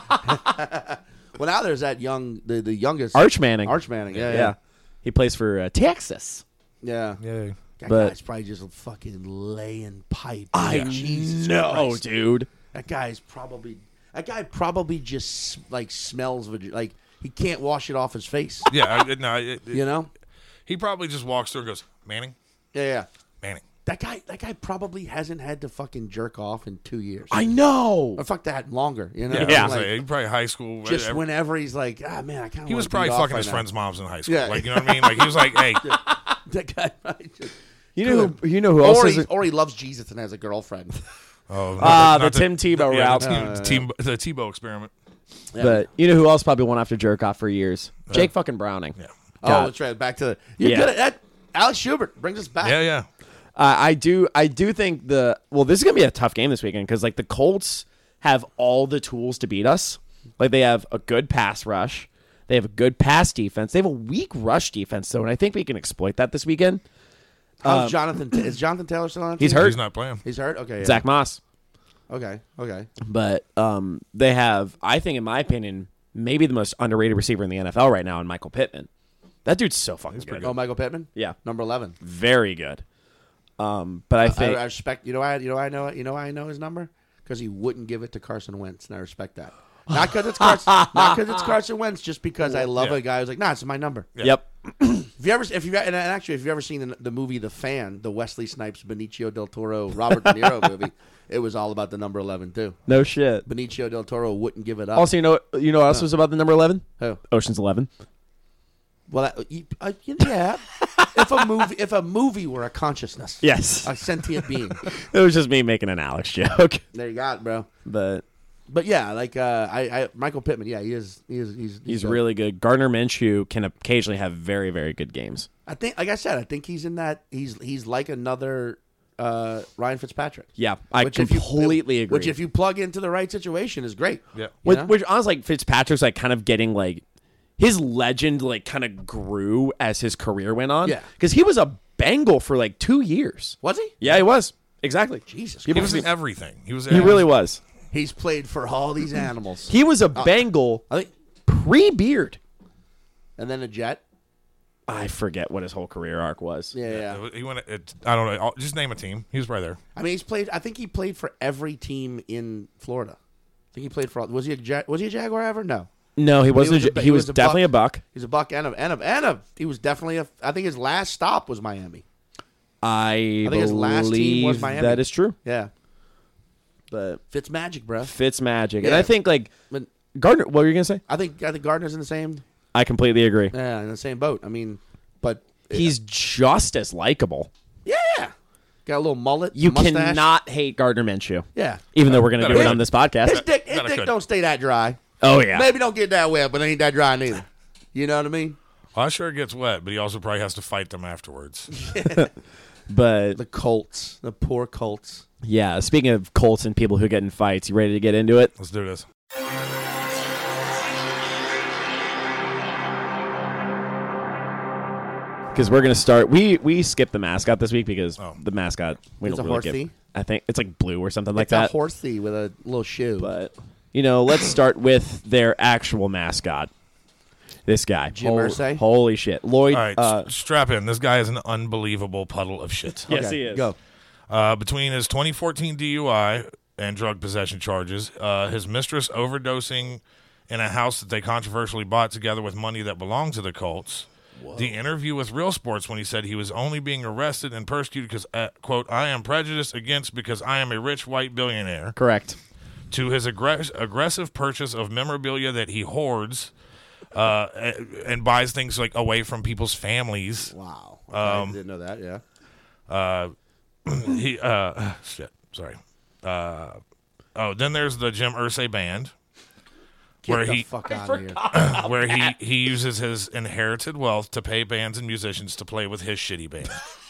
Well, now there's that young, the, the youngest Arch Manning. Arch Manning. Yeah, Yeah, yeah, he plays for uh, Texas. yeah. Yay. That But- guy's probably just fucking laying pipe. I Jesus know, Christ. dude. That guy's probably that guy probably just like smells vag- like he can't wash it off his face. Yeah, I, no, it, it- You know? he probably just walks through and goes, Manning, Yeah, yeah. Manning. That guy that guy probably hasn't had to fucking jerk off in two years. I know. or fuck that longer. You know? Yeah, Yeah. I was Like, like, he probably high school. just every- whenever he's like, ah man, I kind of he was probably fucking his right friend's moms in high school. Yeah. Like, you know what I mean? Like, he was like, hey, Now. That guy probably just, You know who? You know who else or, is? he, A, or he loves Jesus and has a girlfriend. oh, not Ah, not the Tim Tebow yeah, route. The, team, team, the Tebow experiment. but you know who else probably went after jerk off for years? Jake fucking Browning. Yeah. Oh, God. that's right. Back to the you're Yeah. good at that. Alex Schubert brings us back. Yeah, yeah. Uh, I do. I do think the well. This is gonna be a tough game this weekend because like the Colts have all the tools to beat us. Like they have a good pass rush. They have a good pass defense. They have a weak rush defense though, and I think we can exploit that this weekend. How's Jonathan? Is Jonathan Taylor still on? the He's team? hurt. He's not playing. He's hurt. Okay. Yeah. Zach Moss. Okay. Okay. But um, they have, I think, in my opinion, maybe the most underrated receiver in the N F L right now, in Michael Pittman. That dude's so fucking good. Oh, Michael Pittman. Yeah, Number eleven. very good. Um, but I I, think I respect. You know why? You know why I know. You know why I know his number? Because he wouldn't give it to Carson Wentz, and I respect that. Not because it's Carson. not because it's Carson Wentz. Just because I love Yeah. a guy who's like, nah, it's my number. yep. If you ever, if you and actually, if you've ever seen the, the movie The Fan, the Wesley Snipes, Benicio del Toro, Robert De Niro movie, it was all about the number eleven too. No shit. Benicio del Toro wouldn't give it up. Also, you know, you know what else was about the number eleven? Who? Ocean's Eleven. Well, that, you, uh, yeah. if a movie, if a movie were a consciousness, Yes. a sentient being, It was just me making an Alex joke, there you got it, bro. but But yeah, like uh, I, I, Michael Pittman, yeah, he is, he is, he's, he's good. really good. Gardner Minshew can occasionally have very, very good games. I think, like I said, I think he's in that. He's, he's like another uh, Ryan Fitzpatrick. Yeah, I Which if you- completely agree. Which, if you plug into the right situation, is great. Yeah. You Which, know? which honestly, like Fitzpatrick's like kind of getting like his legend like kind of grew as his career went on. Yeah. because he was a Bengal for like two years. Was he? Yeah, he was exactly. Jesus, He Christ. was in everything. He was. He really was. He's played for all these animals. He was a Bengal I think, pre beard. and then a Jet. I forget what his whole career arc was. Yeah, yeah. yeah. He went. It, I don't know. I'll- Just name a team. He was right there. I mean, he's played. I think he played for every team in Florida. I think he played for. all Was he a Ja- Was he a Jaguar ever? No. No, he wasn't. was a, a- he, he was, was a definitely buck. a buck. He's a Buck and a and a and a. He was definitely a. I think his last stop was Miami. I, I think his last team believe was Miami. that is true. Yeah. But Fitz magic, bro. Fitz magic, and Yeah. I think like But Gardner. What were you gonna say? I think I think Gardner's in the same. I completely agree. Yeah, in the same boat. I mean, but He's just as likable. yeah, got a little mullet. You mustache. cannot hate Gardner Minshew. Yeah. Even though we're going to do it Yeah. on this podcast. His dick, his Kinda dick could. don't stay that dry. Oh, yeah. Maybe don't get that wet, but it ain't that dry neither. You know what I mean? Well, I'm sure it gets wet, but he also probably has to fight them afterwards. But, The Colts, the poor Colts. yeah, speaking of Colts and people who get in fights, you ready to get into it? Let's do this. Because we're going to start. We we skipped the mascot this week because Oh. the mascot, we It's don't a really give. horsey? I think it's like blue or something like It's that. a horsey with a little shoe. But, you know, let's start with their actual mascot. This guy. Jim Hol- Irsay? Holy shit. Lloyd. All right, uh, s- strap in. This guy is an unbelievable puddle of shit. yes, Okay, he is. Go. Uh, between his twenty fourteen D U I and drug possession charges, uh, his mistress overdosing in a house that they controversially bought together with money that belonged to the Colts, the interview with Real Sports when he said he was only being arrested and persecuted because, uh, quote, I am prejudiced against because I am a rich white billionaire, Correct. to his aggress- aggressive purchase of memorabilia that he hoards uh, and, and buys things like away from people's families. Wow. Okay, Um, I didn't know that. Yeah. Uh, he uh, shit. Sorry. Uh, oh, then there's the Jim Irsay band. Get where the he fuck out of here. where he, he uses his inherited wealth to pay bands and musicians to play with his shitty band.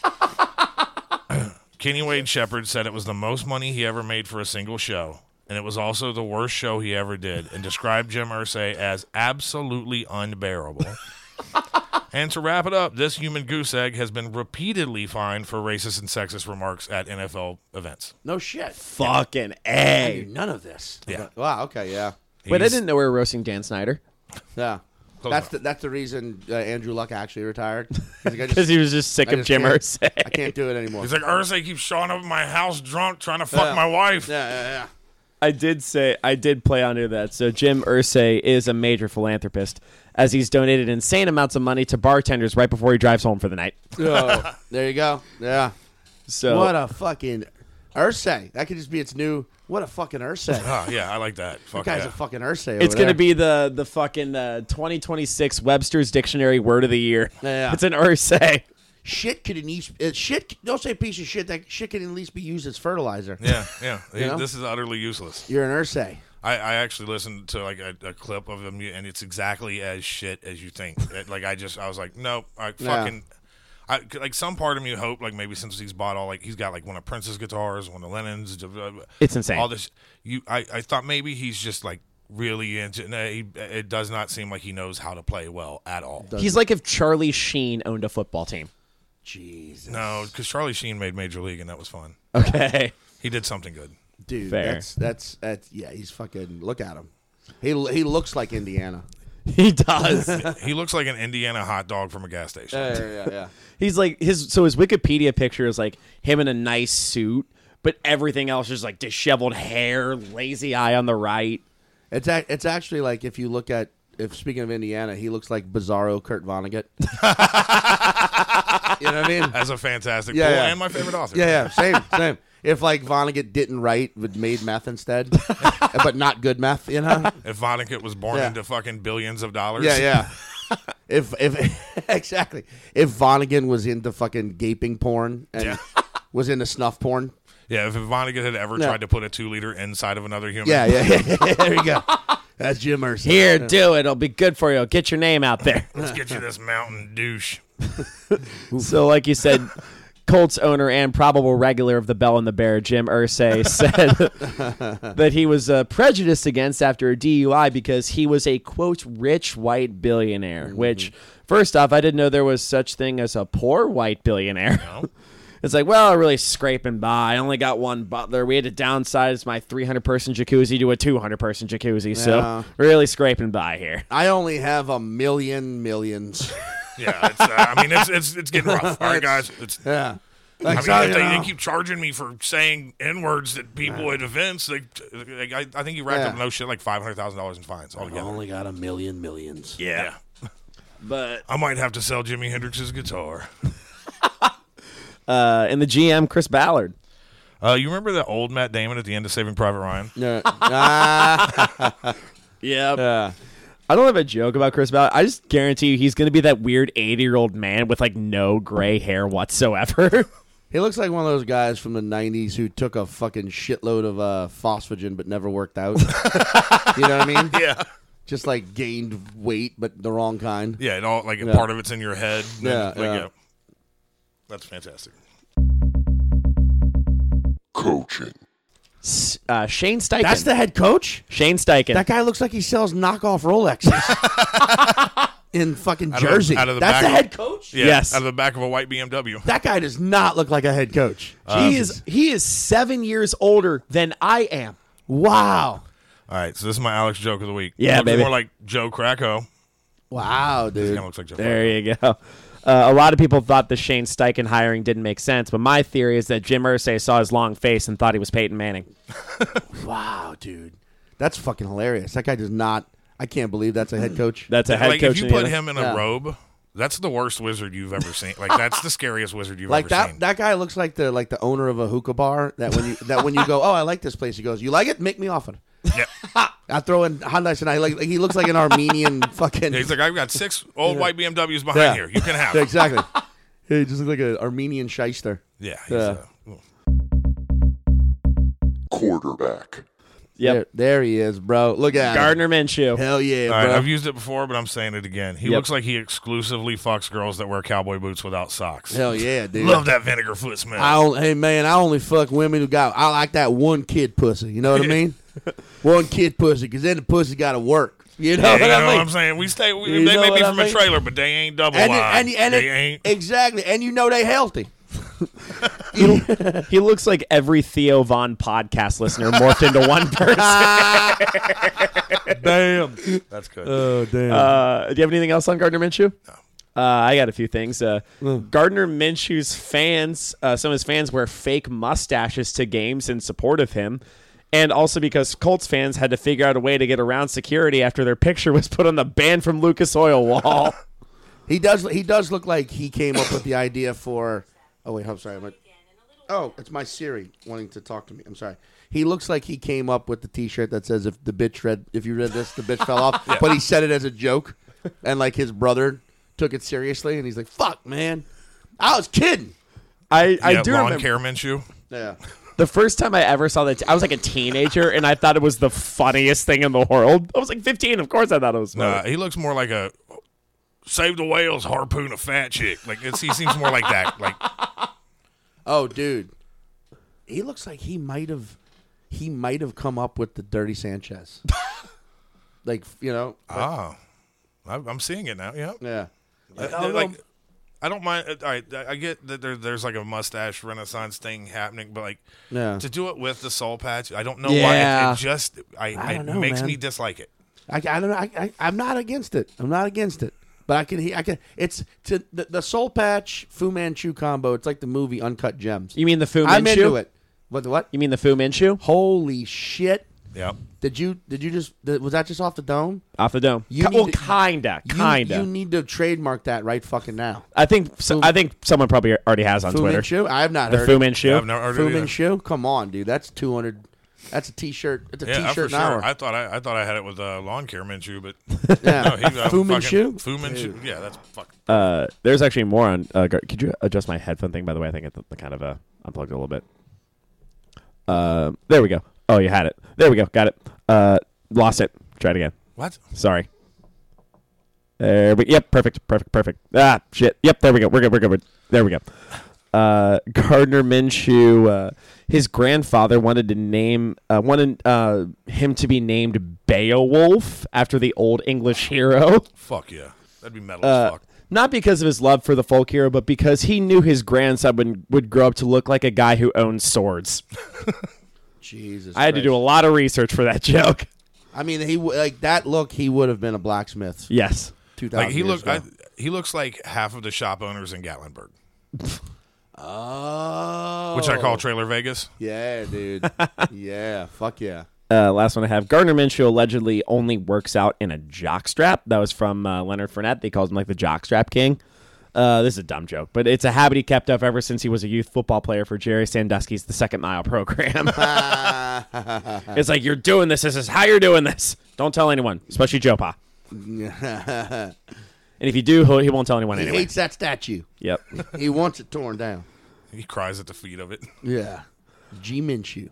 Kenny Wade Shepherd said it was the most money he ever made for a single show, and it was also the worst show he ever did, and described Jim Irsay as absolutely unbearable. And to wrap it up, this human goose egg has been repeatedly fined for racist and sexist remarks at N F L events. No shit. Fucking I A. knew none of this. Yeah. Wow. Okay. Yeah. Wait, I He's- didn't know we were roasting Dan Snyder. Yeah. Close That's enough. the, that's the reason uh, Andrew Luck actually retired. Because he was just sick I of just Jim can't- Irsay. I can't do it anymore. He's like, Irsay keeps showing up at my house drunk trying to fuck Yeah. my wife. Yeah, yeah, yeah. I did say I did play onto that. So Jim Irsay is a major philanthropist, as he's donated insane amounts of money to bartenders right before he drives home for the night. Oh, there you go. Yeah. So What a fucking Irsay. That could just be its new. What a fucking Irsay. Oh, yeah, I like that. That Fuck guy's yeah. a fucking Irsay. it's going gonna be the the fucking uh, twenty twenty-six Webster's Dictionary Word of the Year. Yeah. It's an Irsay. shit. Could at least uh, shit. Don't say piece of shit. That shit can at least be used as fertilizer. Yeah, yeah. You know? This is utterly useless. You're an Ursay. I, I actually listened to like a, a clip of him, and it's exactly as shit as you think. It- like I just, I was like, nope. I fucking, I like some part of me hope like maybe since he's bought all like he's got like one of Prince's guitars, one of Lennon's. It's insane. All this, you, I, I thought maybe he's just like really into. No, he, it does not seem like he knows how to play well at all. He's like if Charlie Sheen owned a football team. Jesus. No, because Charlie Sheen made Major League, and that was fun. Okay. He did something good. Dude, Fair. that's that's that's yeah. He's fucking. Look at him. He he looks like Indiana. He does. He looks like an Indiana hot dog from a gas station. Yeah, yeah, yeah. yeah. He's like his so his Wikipedia picture is like him in a nice suit, but everything else is like disheveled hair, lazy eye on the right. It's a, it's actually like if you look at if speaking of Indiana, he looks like Bizarro Kurt Vonnegut. You know what I mean? That's a fantastic Yeah, pull, yeah. and my favorite author. Yeah, yeah, same, same. If like Vonnegut didn't write, but made meth instead, but not good meth, you know? If Vonnegut was born Yeah. into fucking billions of dollars. Yeah, yeah. If if exactly, if Vonnegut was into fucking gaping porn and Yeah. was into snuff porn, Yeah, if Vonnegut had ever Yeah. tried to put a two liter inside of another human. yeah, yeah, yeah, yeah. There you go. That's Jim Irsay. Here, do it. It'll be good for you. Get your name out there. Let's get you this mountain douche. So, like you said, Colts owner and probable regular of the Bell and the Bear, Jim Irsay, said that he was uh, prejudiced against after a D U I because he was a, quote, rich white billionaire, which, first off, I didn't know there was such thing as a poor white billionaire. No. It's like, well, really scraping by. I only got one butler. We had to downsize my three hundred person jacuzzi to a two hundred person jacuzzi, so Yeah. really scraping by here. I only have a million millions. Yeah, it's, uh, I mean, it's, it's it's getting rough. All right, guys. It's, Yeah. I Like, mean, so, if you they, know. they keep charging me for saying N words that people at events. They, like, I, I think he racked Yeah. up no shit like five hundred thousand dollars in fines I altogether. only got a million millions. Yeah. But I might have to sell Jimi Hendrix's guitar. uh, and the G M, Chris Ballard. Uh, you remember that old Matt Damon at the end of Saving Private Ryan? No. Ah. Yep. Yeah. I don't have a joke about Chris Ballard. I just guarantee you he's going to be that weird eighty-year-old man with, like, no gray hair whatsoever. He looks like one of those guys from the nineties who took a fucking shitload of uh, phosphagen but never worked out. You know what I mean? Yeah. Just like gained weight but the wrong kind. Yeah, it all like Yeah. part of it's in your head. and then, Yeah, like, yeah. yeah. That's fantastic. Coaching. S- uh, Shane Steichen. That's the head coach? Shane Steichen. That guy looks like he sells knockoff Rolexes in fucking Out of the- Jersey. out of the That's back the of- head coach? Yeah, Yes. out of the back of a white B M W. That guy does not look like a head coach. he is he is seven years older than I am. Wow. All right, so this is my Alex joke of the week. Yeah, Looks baby. more like Joe Krakow. Wow, He dude. kind of looks like Joe. There Flacco. you go. Uh, a lot of people thought the Shane Steichen hiring didn't make sense, but my theory is that Jim Irsay saw his long face and thought he was Peyton Manning. Wow, dude. That's fucking hilarious. That guy does not. I can't believe that's a head coach. That's a head Like coach. if you in the put N F L. him in a Yeah. robe That's the worst wizard you've ever seen. Like that's the scariest wizard you've Like ever that seen. that guy looks like the like the owner of a hookah bar. That when you that when you go, oh, I like this place. He goes, you like it? Make me offer. Yeah. I throw in Hyundai and I like. He looks like an Armenian fucking. Yeah, he's like, I've got six old white B M Ws behind Yeah. here. You can have. Yeah, them. exactly. He just looks like an Armenian shyster. Yeah. He's, Yeah. Uh, Quarterback. Yep. There, there he is, bro. Look at him. Gardner Minshew. Hell yeah, all right, bro. I've used it before, but I'm saying it again. He Yep. looks like he exclusively fucks girls that wear cowboy boots without socks. Hell yeah, dude. Love that vinegar foot smell. I only, hey man, I only fuck women who got. I like that one kid pussy. You know what I mean? One kid pussy, because then the pussy got to work. You know Yeah, what you know I mean? what I'm saying? We stay. We, You they know may what be I from a mean? trailer, but they ain't double And, it, wide. and, and they it, ain't. exactly, and you know they healthy. He, he looks like every Theo Von podcast listener morphed into one person. Damn. That's good. Oh damn. Uh, do you have anything else on Gardner Minshew? No. Uh, I got a few things. Uh, Gardner Minshew's fans, uh, some of his fans wear fake mustaches to games in support of him. And also because Colts fans had to figure out a way to get around security after their picture was put on the banned from Lucas Oil wall. He does. He does look like he came up with the idea for. Oh wait, I'm sorry. I'm, oh, it's my Siri wanting to talk to me. I'm sorry. He looks like he came up with the T-shirt that says "If the bitch read, if you read this, the bitch fell off." Yeah. But he said it as a joke, and like his brother took it seriously, and he's like, "Fuck, man, I was kidding." I, I yeah, do lawn remember care Minshew. Yeah. the first time I ever saw that. T- I was like a teenager, and I thought it was the funniest thing in the world. I was like fifteen. Of course, I thought it was funny. Nah, he looks more like a save the whales, harpoon a fat chick. Like it's, he seems more like that. Like Oh, dude, he looks like he might have, he might have come up with the Dirty Sanchez. Like you know. ah, I, I'm seeing it now. Yeah. Yeah. Uh, I don't like, know. I don't mind. uh, All right, I get that there, there's like a mustache renaissance thing happening, but like Yeah. to do it with the soul patch, I don't know Yeah. why. It, it just, I, I it don't know, makes man. me dislike it. I, I don't know. I, I, I'm not against it. I'm not against it. But I can. he- I can. It's to the, the Soul Patch Fu Manchu combo. It's like the movie Uncut Gems. You mean the Fu Manchu? I'm into it. What? What? You mean the Fu Manchu? Holy shit! Yep. Did you? Did you just? Did, was that just off the dome? Off the dome. You Ki- need well, to- kinda, You- kinda. You, need to trademark that right fucking now. I think. So, I think someone probably already has on Fu Twitter. Manchu. I have not The heard. Fu it. Manchu. Yeah, I've never heard Fu it either. Manchu. Come on, dude. That's two hundred. That's a T-shirt. It's a Yeah, T-shirt for an hour. sure. I thought I, I thought I had it with uh, lawn care Minshew, but yeah. no, he, uh, Fu fucking- Manchu. Fu Manchu. Yeah, that's fucking. Uh, there's actually more on. Uh, Gar- could you adjust my headphone thing? By the way, I think it kind of uh, unplugged it a little bit. Uh, there we go. Oh, you had it. There we go. Got it. Uh, lost it. Try it again. What? Sorry. There we. Yep. Perfect. Perfect. Perfect. Ah, shit. Yep. There we go. We're good. We're good. We're, there we go. Uh, Gardner Minshew. Uh, his grandfather wanted to name. Uh, wanted uh, him to be named Beowulf after the old English hero. Fuck yeah. That'd be metal Uh, as fuck. not because of his love for the folk hero, but because he knew his grandson would, would grow up to look like a guy who owns swords. Jesus. I had to Christ. do a lot of research for that joke. I mean, he w- like that look. He would have been a blacksmith. Yes. Two thousand. Like he years look, ago. I, he looks like half of the shop owners in Gatlinburg, Oh. which I call Trailer Vegas. Yeah, dude. yeah. Fuck yeah. Uh, last one I have. Gardner Minshew allegedly only works out in a jockstrap. That was from uh, Leonard Fournette. They calls him like the jockstrap king. Uh, this is a dumb joke, but it's a habit he kept up ever since he was a youth football player for Jerry Sandusky's The Second Mile program. It's like, you're doing this. This is how you're doing this. Don't tell anyone, especially Joe Pa. And if you do, he'll, he won't tell anyone He anyway. hates that statue. Yep. He wants it torn down. He cries at the feet of it. Yeah. G Minshew.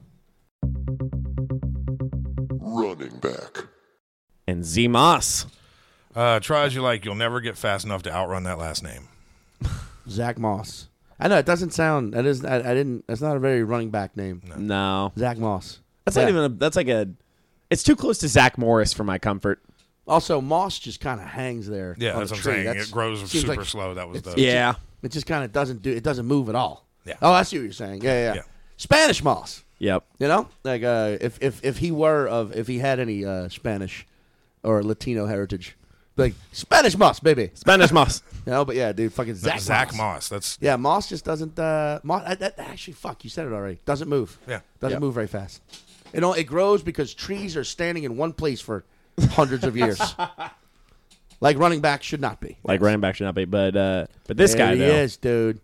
Running back. And Z Moss. Uh, try as you like, you'll never get fast enough to outrun that last name. Zach Moss. I know it doesn't sound. That is. I, I didn't. That's not a very running back name. No. Zach Moss. That's Yeah. not even a, that's like a, it's too close to Zach Morris for my comfort. Also, moss just kind of hangs there. Yeah, on that's a what I'm tree. saying. That's- It grows seems super like slow. That was it's- the Yeah. It just kind of doesn't do. It doesn't move at all. Yeah. Oh, I see what you're saying. Yeah, yeah. yeah. Yeah. Spanish moss. Yep. You know, like uh, if if if he were of if he had any uh, Spanish or Latino heritage, like Spanish moss, baby. Spanish Moss. You know, but yeah, dude, fucking Zach, Zach Moss. Moss. That's Yeah, moss just doesn't. Uh, moss, that, that, actually, fuck, you said it already. Doesn't move. Yeah. doesn't Yep. move very fast. You know, it grows because trees are standing in one place for hundreds of years. Like running back should not be. Like running back should not be, but uh, but this there guy he though, is, dude.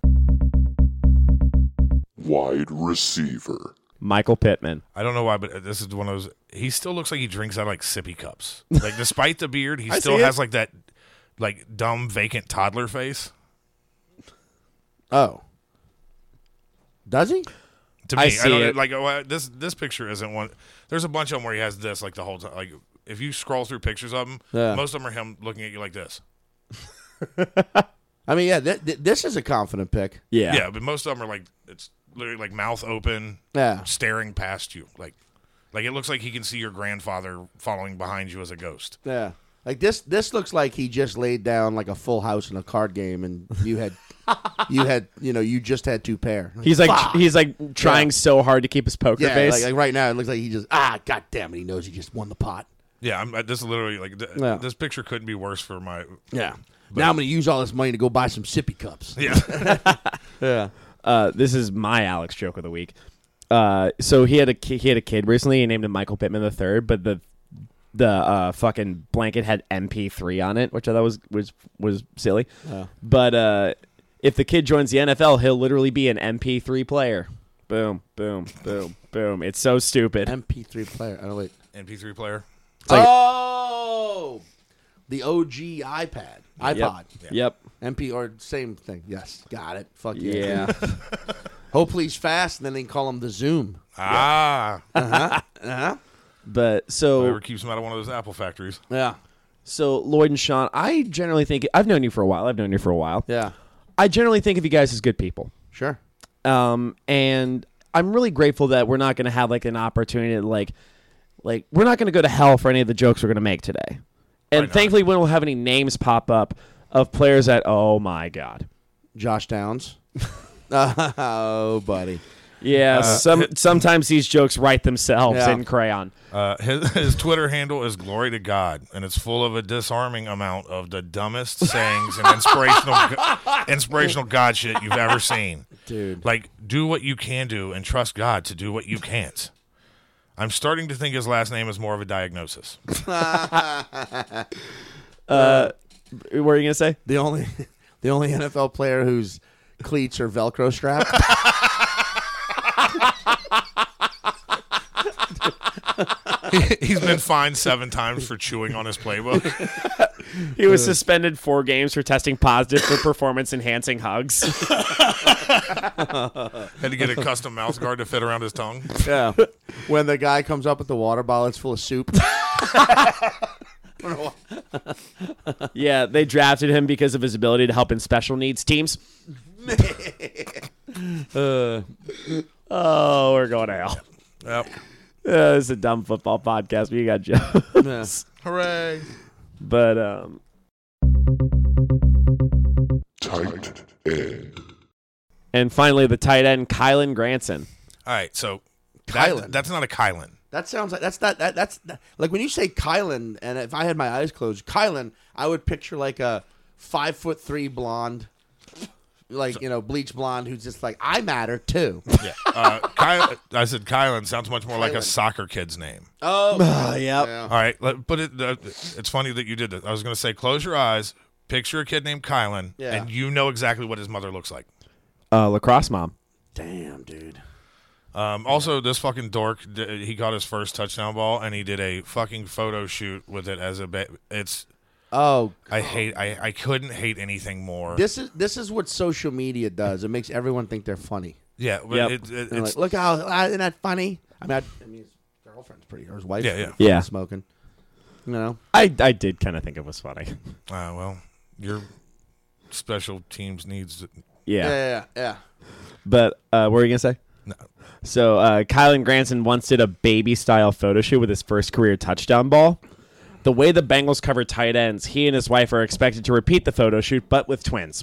Wide receiver. Michael Pittman. I don't know why, but this is one of those. He still looks like he drinks out of like sippy cups. Like despite the beard, he I still see has it. like that, like dumb vacant toddler face. Oh, does he? To me, I I, see don't it. like uh, this. This picture isn't one. There's a bunch of them where he has this like the whole time. Like if you scroll through pictures of him, Yeah. most of them are him looking at you like this. I mean, yeah, th- th- this is a confident pick. Yeah. Yeah, but most of them are like it's literally like mouth open, Yeah. staring past you. Like, like it looks like he can see your grandfather following behind you as a ghost. Yeah. Like this this looks like he just laid down like a full house in a card game and you had you had you know, you just had two pair. He's like Fuck. he's like trying Yeah. so hard to keep his poker yeah, face. like, like right now it looks like he just ah god damn it, he knows he just won the pot. Yeah, I'm, this is literally like th- Yeah. this picture couldn't be worse for my. Yeah. Now I'm gonna use all this money to go buy some sippy cups. Yeah, Yeah. Uh, this is my Alex joke of the week. Uh, so he had a ki- he had a kid recently. He named him Michael Pittman the third, but the the uh, fucking blanket had M P three on it, which I thought was was was silly. Oh. But uh, if the kid joins the N F L, he'll literally be an M P three player. Boom, boom, boom, boom. It's so stupid. M P three player. Oh wait. M P three player. like- oh, the O G iPad, iPod, Yep. Yep. M P or same thing. Yes, got it. Fuck yeah. Yeah. Hopefully he's fast, and then they can call him the Zoom. Ah, But so whoever keeps him out of one of those Apple factories. Yeah, so Lloyd and Sean, I generally think I've known you for a while. I've known you for a while. yeah, I generally think of you guys as good people. sure. Um, and I'm really grateful that we're not going to have like an opportunity to like, like we're not going to go to hell for any of the jokes we're going to make today. And not? thankfully, we won't have any names pop up of players that, oh my god, Josh Downs. Oh, buddy. yeah. some sometimes these jokes write themselves Yeah. in crayon. Uh, his, his Twitter handle is Glory to God, and it's full of a disarming amount of the dumbest sayings and inspirational, go- inspirational God shit you've ever seen. Dude. Like, do what you can do and trust God to do what you can't. I'm starting to think his last name is more of a diagnosis. Uh, what were you gonna say? The only, the only N F L player whose cleats are Velcro strapped. He's been fined seven times for chewing on his playbook. He was suspended four games for testing positive for performance-enhancing hugs. Had to get a custom mouth guard to fit around his tongue. Yeah. When the guy comes up with the water bottle, it's full of soup. Yeah, they drafted him because of his ability to help in special needs teams. Uh, oh, we're going to hell. Yep. Uh, it's a dumb football podcast, but you got jokes. Hooray. But um, Tight end. and finally, the tight end Kylan Granson. All right, so that, Kylan. that's not a Kylan. That sounds like that's not that that's that, like when you say Kylan, and if I had my eyes closed, Kylan, I would picture like a five foot three blonde, like you know bleach blonde, who's just like I matter too. Yeah. Uh, Ky- I said Kylan sounds much more like a Kylan. soccer kid's name. Oh, yep. yeah. All right, let- but it, uh, it's funny that you did that. I was going to say, close your eyes, picture a kid named Kylan, Yeah. and you know exactly what his mother looks like. Uh, lacrosse mom. Damn, dude. Um, also, this fucking dork, d- he got his first touchdown ball, and he did a fucking photo shoot with it as a. Ba- it's. Oh, I hate. I, I couldn't hate anything more. this is this is what social media does. It makes everyone think they're funny. yeah, but Yep. it, it, They're it's like, look how uh, isn't that funny? I mean, I, I mean, his girlfriend's pretty, or his wife. Yeah, yeah. Yeah. smoking. You know, I, I did kind of think it was funny. uh, well, your special teams needs. To, Yeah. yeah, yeah, yeah. But uh, what were you going to say? no. So uh, Kylan Granson once did a baby-style photo shoot with his first career touchdown ball. The way the Bengals cover tight ends, he and his wife are expected to repeat the photo shoot, but with twins.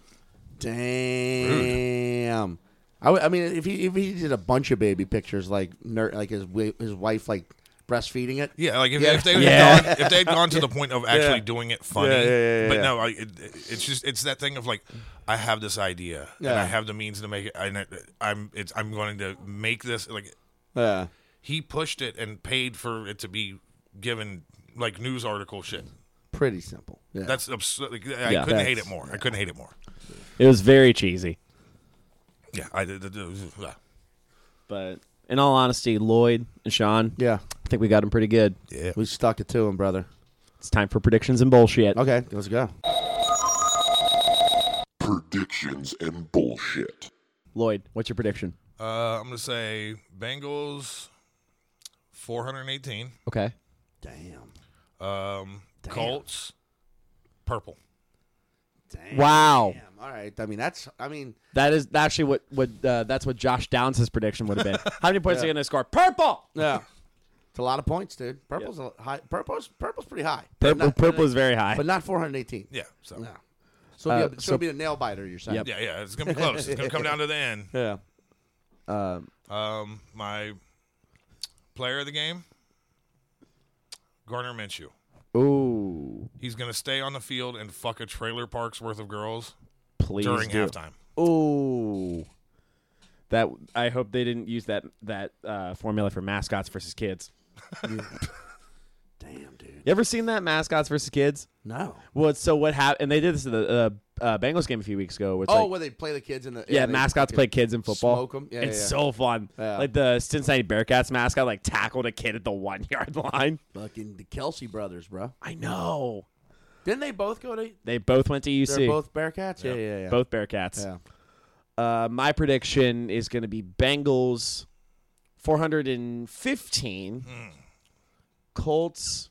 Damn. I, w- I mean, if he if he did a bunch of baby pictures, like ner- like his wi- his wife like breastfeeding it. Yeah, like if, Yeah. if they had Yeah. gone, if they had gone to the point of actually Yeah. doing it funny, Yeah, yeah, yeah, but yeah. no, I, it, it's just it's that thing of like I have this idea and Yeah. I have the means to make it, and I, I'm it's I'm going to make this like Yeah. he pushed it and paid for it to be given like news article shit. Pretty simple. Yeah. That's absurd. I Yeah. couldn't hate That's- it more. I couldn't hate it more. It was very cheesy. Yeah, I did. Uh, But in all honesty, Lloyd and Sean, yeah. I think we got him pretty good. yeah. We stuck it to him, brother. It's time for predictions and bullshit. Okay, let's go. Predictions and bullshit. Lloyd, what's your prediction? Uh, I'm gonna say Bengals four hundred eighteen. Okay. Damn. Um, Colts purple. Damn. Wow. Damn. All right. I mean, that's. I mean, That is actually what, what uh, that's what Josh Downs' prediction would have been. How many points are you going to score? Purple! yeah. It's a lot of points, dude. Purple's a high. Purple's purple's pretty high. Purple, But not- purple is very high. but not four hundred eighteen. Yeah. So. No. So, Uh, it'll be a, so, so- it'll be a nail biter. You're saying? Yep. Yeah, yeah. It's gonna be close. It's gonna come down to the end. Yeah. Um, Um, my player of the game, Gardner Minshew. ooh. He's gonna stay on the field and fuck a trailer park's worth of girls Please during do. halftime. Ooh. That I hope they didn't use that that uh, formula for mascots versus kids. Damn, dude. You ever seen that mascots versus kids? No. Well, it's- so what happened? And they did this in the uh, uh, Bengals game a few weeks ago. Where it's Oh, like, where they play the kids in the yeah, they mascots fucking play kids in football. Smoke 'em. Yeah, it's yeah, yeah. so fun. Yeah. Like the Cincinnati Bearcats mascot, like tackled a kid at the one yard line. Fucking the Kelsey brothers, bro. I know. Didn't they both go to? They both went to U C. They're both Bearcats. Yeah, yeah, yeah. Both Bearcats. Yeah. Uh, my prediction is going to be Bengals four hundred fifteen, Hmm. Colts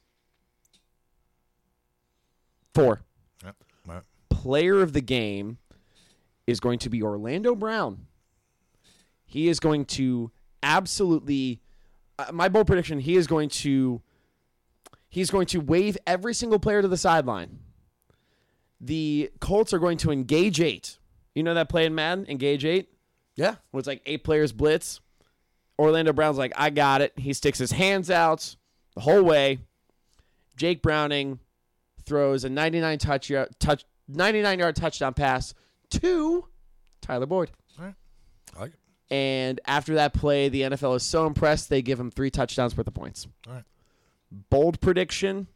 four. Yep. Right. Player of the game is going to be Orlando Brown. He is going to absolutely uh, my bold prediction, he is going to he's going to wave every single player to the sideline. The Colts are going to engage eight. You know that play in Madden, engage eight? Yeah. Where it's like eight players blitz. Orlando Brown's like, I got it. He sticks his hands out the whole way. Jake Browning throws a ninety-nine touch yard, touch ninety-nine yard touchdown pass to Tyler Boyd. All right. I like it. And after that play, the N F L is so impressed they give him three touchdowns worth of points. All right. Bold prediction.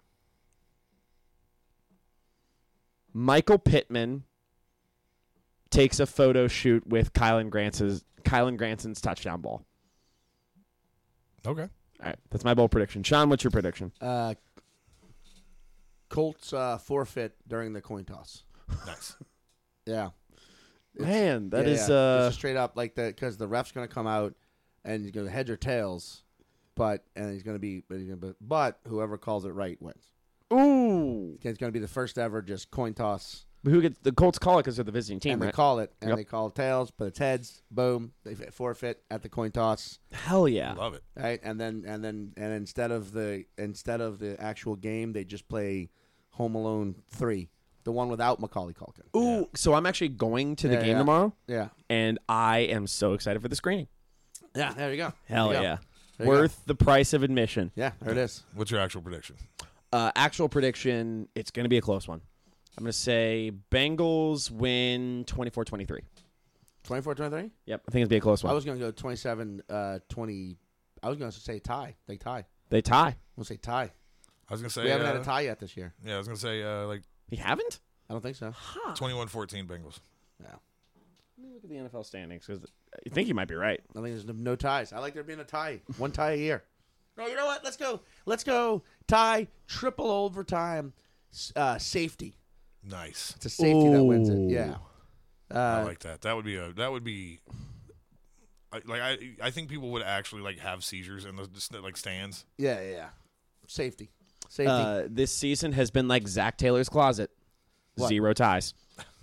Michael Pittman takes a photo shoot with Kylan Granson's Kylan Granson's touchdown ball. Okay. All right, that's my bold prediction. Sean, what's your prediction? Uh, Colts uh, forfeit during the coin toss. Nice. Yeah. Man, that yeah, is yeah. uh, It's a straight up like that because the ref's gonna come out and he's gonna heads or tails, but and he's gonna be but, he's gonna be, but whoever calls it right wins. ooh. It's gonna be the first ever just coin toss, But who gets the Colts call it because they're the visiting team, and they right? call it and Yep. they call it tails, but it's heads. Boom, they forfeit at the coin toss. Hell yeah. Love it. Right, and then and then and instead of the instead of the actual game, they just play Home Alone three, the one without Macaulay Culkin. Ooh, so I'm actually going to the Yeah, game yeah. tomorrow, Yeah, and I am so excited for the screening. yeah. There you go. Hell There you go. yeah. There you go. Worth the price of admission. Yeah, there it is. What's your actual prediction? Uh, actual prediction, it's going to be a close one. I'm going to say Bengals win twenty-four twenty-three. twenty-four twenty-three? Yep, I think it's going to be a close one. I was going to go twenty-seven uh, twenty. I was going to say tie. They tie. They tie. I'm going to say tie. I was gonna say We haven't uh, had a tie yet this year. Yeah, I was gonna say uh, like You haven't? I don't think so. twenty-one fourteen Bengals. Yeah. Let me look at the N F L standings because I think you might be right. I think there's no, no ties. I like there being a tie. One tie a year. No, you know what? Let's go. Let's go. Tie, triple overtime, s- uh, safety. Nice. It's a safety that wins it. Ooh. Yeah. I Uh, like that. That would be a. That would be. I, like I, I think people would actually like have seizures in the just, like stands. yeah, yeah, yeah. Safety. Safety. Uh, this season has been like Zach Taylor's closet. What? Zero ties.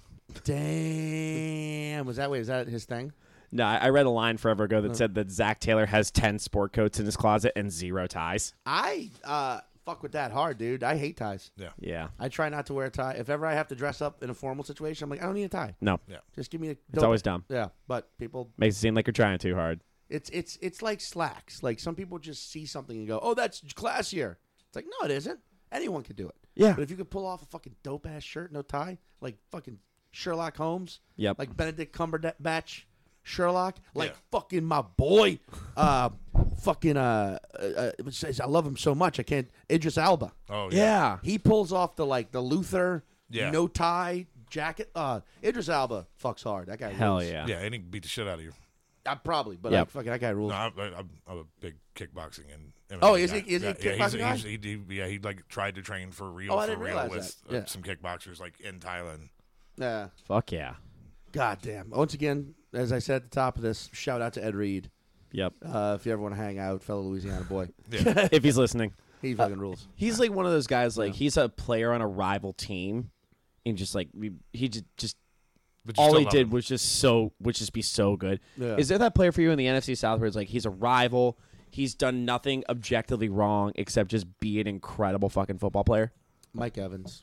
Damn. Was that way? Is that his thing? No, I I read a line forever ago that said that Zach Taylor has ten sport coats in his closet and zero ties. I uh, fuck with that hard, dude. I hate ties. Yeah. Yeah. I try not to wear a tie. If ever I have to dress up in a formal situation, I'm like, I don't need a tie. No. Yeah. Just give me a. It's always dumb. Yeah, but people, Makes it seem like you're trying too hard. it's it's it's like slacks. Like some people just see something and go, "Oh, that's classier." It's like, no, it isn't. Anyone could do it. Yeah. But if you could pull off a fucking dope ass shirt, no tie, like fucking Sherlock Holmes, Yep. like Benedict Cumberbatch, Sherlock, like Yeah. fucking my boy, uh, fucking uh, uh, uh I love him so much I can't. Idris Elba. Oh yeah. Yeah. He pulls off the like the Luther, Yeah. no tie jacket. Uh, Idris Elba fucks hard. That guy. Hell rules. yeah. Yeah, and he beat the shit out of you. I probably, but Yep. like, fucking that guy rules. No, I'm, I'm, I'm a big kickboxing and M M A Oh, is guy. he- is he a yeah, yeah, kickboxing he's, guy? he's, he, he, yeah, he like tried to train for real Oh, I for didn't real realize with that. uh, Yeah. some kickboxers like in Thailand. Yeah. Fuck yeah. God damn. Once again, as I said at the top of this, shout out to Ed Reed. Yep. Uh, if you ever want to hang out, fellow Louisiana boy, Yeah, If he's listening. he fucking rules. He's like one of those guys, like, he's a player on a rival team. And just, like, we, he just, just but you all still he love did him. was just so, would just be so good. Yeah. Is there that player for you in the N F C South where it's like, he's a rival, he's done nothing objectively wrong except just be an incredible fucking football player? Mike Evans.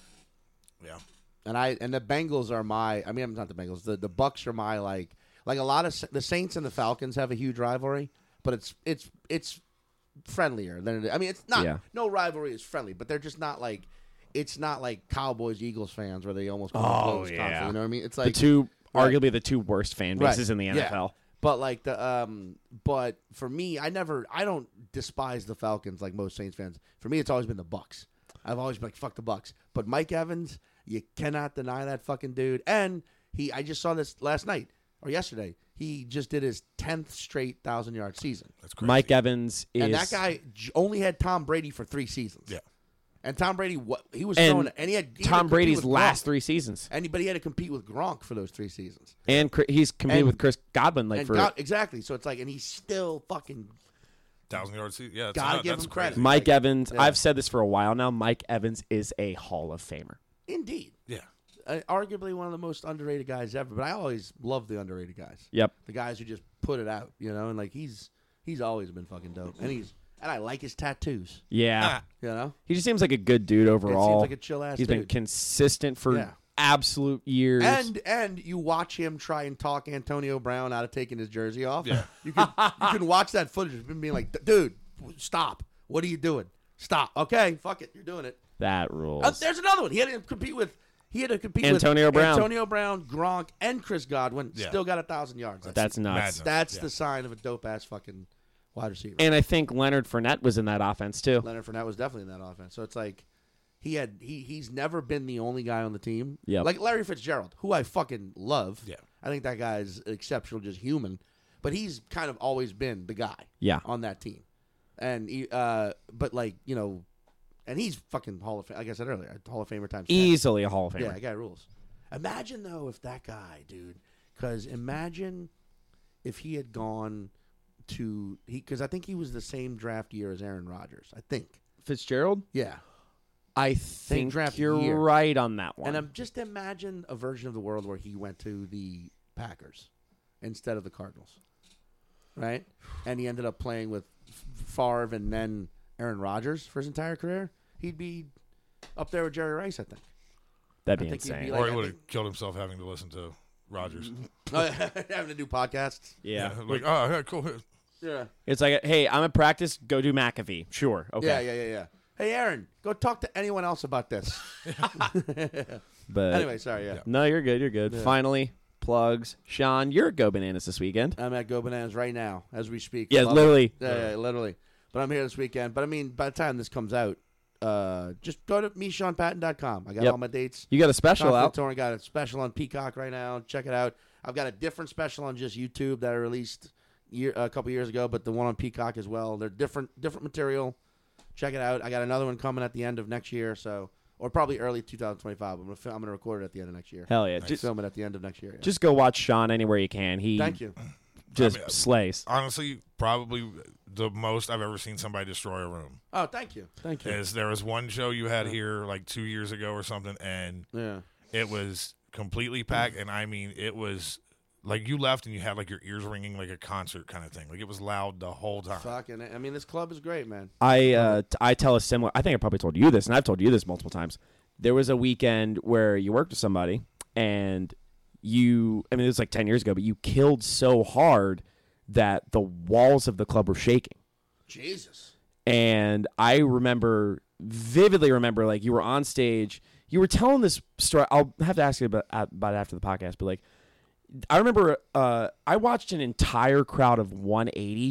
Yeah, And I and the Bengals are my. I mean, not the Bengals. The the Bucks are my like like a lot of the Saints and the Falcons have a huge rivalry, but it's it's it's friendlier than it, I mean, it's not. Yeah. No rivalry is friendly, but they're just not like it's not like Cowboys Eagles fans where they almost come Oh, close yeah. constantly, you know what I mean? It's The like two, Right. arguably the two worst fan bases Right. in the N F L. Yeah. But like the um, but for me, I never, I don't despise the Falcons like most Saints fans. For me, it's always been the Bucks. I've always been like, fuck the Bucks. But Mike Evans, you cannot deny that fucking dude. And he, I just saw this last night or yesterday. He just did his tenth straight thousand yard season, that's crazy. Mike Evans is. and that guy j- only had Tom Brady for three seasons. Yeah, And Tom Brady, what he was And throwing, and he had he had to Tom compete Brady's with last Gronk. three seasons. And he, but he had to compete with Gronk for those three seasons. And Chri- he's competing And- with Chris Godwin like And for God, exactly. So it's like, and he's still fucking. thousand yards. Yeah, that's, Gotta not, give that's him credit. crazy. Mike like- Evans. yeah. I've said this for a while now. Mike Evans is a Hall of Famer. Indeed. Yeah, Uh, arguably one of the most underrated guys ever. But I always love the underrated guys. Yep. The guys who just put it out, you know, and like he's he's always been fucking dope. And he's and I like his tattoos. Yeah. You know? He just seems like a good dude overall. like a chill-ass He's been dude. consistent for Yeah. absolute years. And and you watch him try and talk Antonio Brown out of taking his jersey off. Yeah. You can you can watch that footage of him being like, dude, stop. What are you doing? Stop. Okay, fuck it. You're doing it. that rules. Uh, there's another one. He had to compete with. He had to compete Antonio with Brown. Antonio Brown, Gronk, and Chris Godwin. Yeah. Still got a thousand yards. That's nuts. madness. That's Yeah. the sign of a dope ass fucking wide receiver. And I think Leonard Fournette was in that offense too. Leonard Fournette was definitely in that offense. So it's like he had he he's never been the only guy on the team. Yep. Like Larry Fitzgerald, who I fucking love. Yeah. I think that guy's exceptional, just human. But he's kind of always been the guy. Yeah. On that team, and he, uh, but like you know, and he's fucking Hall of Fame. Like I said earlier, Hall of Famer times ten. Easily a Hall of Famer. Yeah, that guy rules. Imagine though if that guy, dude, because imagine if he had gone to he because I think he was the same draft year as Aaron Rodgers. I think. Fitzgerald? Yeah. I think draft you're year. right on that one. And um, just imagine a version of the world where he went to the Packers instead of the Cardinals, right? And he ended up playing with F- Favre and then Aaron Rodgers for his entire career. He'd be up there with Jerry Rice, I think. That'd be I think he'd insane. be or like- he I would have think- killed himself having to listen to Rodgers. Having to do podcasts. yeah. like oh, yeah, cool. Yeah. It's like, hey, I'm at practice. Go do McAfee. Sure. Okay. Yeah, yeah, yeah, yeah. Hey, Aaron, go talk to anyone else about this. But Anyway, sorry, yeah. no, you're good. You're good. Finally, plugs. Sean, you're at Go Bananas this weekend. I'm at Go Bananas right now as we speak. Yeah, Love it. literally. Yeah, yeah, literally. But I'm here this weekend. But I mean, by the time this comes out, uh, just go to me sean patton dot com. I got Yep. all my dates. You got a special Conflict out. Tour, I got a special on Peacock right now. Check it out. I've got a different special on just YouTube that I released year, a couple years ago, but the one on Peacock as well. They're different, different material. Check it out. I got another one coming at the end of next year, so or probably early two thousand twenty-five. I'm gonna, fi- I'm gonna record it at the end of next year. Hell yeah. Just Just, film it at the end of next year. yeah. just go watch Sean anywhere you can. He Thank you. just I mean, slays. Honestly, probably the most I've ever seen somebody destroy a room. Oh, thank you. Thank you. Is there was one show you had here like two years ago or something, and Yeah. it was completely packed, and I mean it was like you left and you had like your ears ringing like a concert kind of thing. Like it was loud the whole time. Fucking. I mean, this club is great, man. I uh, t- I tell a similar. I think I probably told you this, and I've told you this multiple times. There was a weekend where you worked with somebody, and you. I mean, it was like ten years ago, but you killed so hard that the walls of the club were shaking. Jesus. And I remember vividly remember like you were on stage. You were telling this story. I'll have to ask you about about it after the podcast, but like I remember uh, I watched an entire crowd of one eighty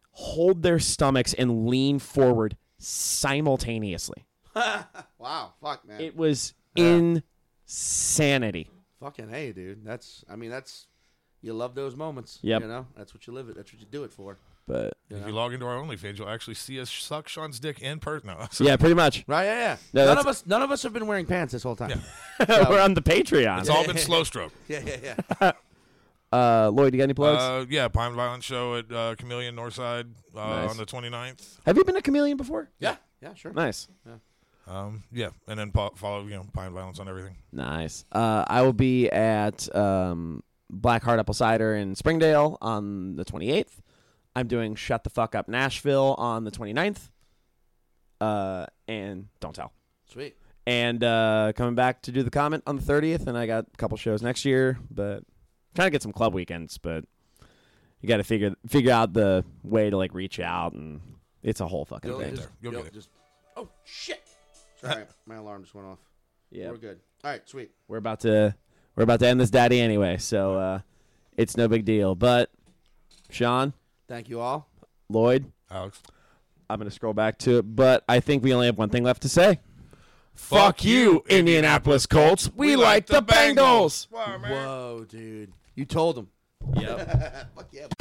hold their stomachs and lean forward simultaneously. Wow, fuck, man. It was Yeah. insanity. Fucking hey, dude. That's. I mean, that's. You love those moments. Yep. You know, that's what you live it. That's what you do it for. But If you log into our OnlyFans, you'll actually see us suck Sean's dick in person. No, so- yeah, pretty much. Right? Yeah, yeah. No, none that's- of us. None of us have been wearing pants this whole time. We're on the Patreon. It's all been slow stroke. Yeah, yeah, yeah. Uh, Lloyd, you got any plugs? Uh, yeah, Pine Violence show at uh, Chameleon Northside uh, Nice. on the twenty-ninth. Have you been a Chameleon before? yeah, yeah, sure. Nice. Um, yeah, and then po- follow you know Pine Violence on everything. Nice. Uh, I will be at um, Black Heart Apple Cider in Springdale on the twenty-eighth. I'm doing Shut the Fuck Up Nashville on the twenty-ninth. Uh, and don't tell. Sweet. And uh, coming back to do the comment on the thirtieth, and I got a couple shows next year, but trying to get some club weekends, but you got to figure figure out the way to like reach out, and it's a whole fucking You'll thing. just, You'll you'll get it. just. Oh shit! Sorry, my alarm just went off. Yeah, We're good. All right, sweet. we're about to we're about to end this daddy anyway, so uh, it's no big deal. But Sean, Thank you all. Lloyd, Alex, I'm gonna scroll back to it, but I think we only have one thing left to say. Fuck you, Indianapolis Colts. We, like the Bengals. Wow, man. Whoa, dude! You told him. Yep. Fuck yeah.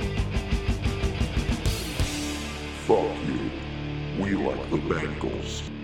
Fuck you. We like the Bengals.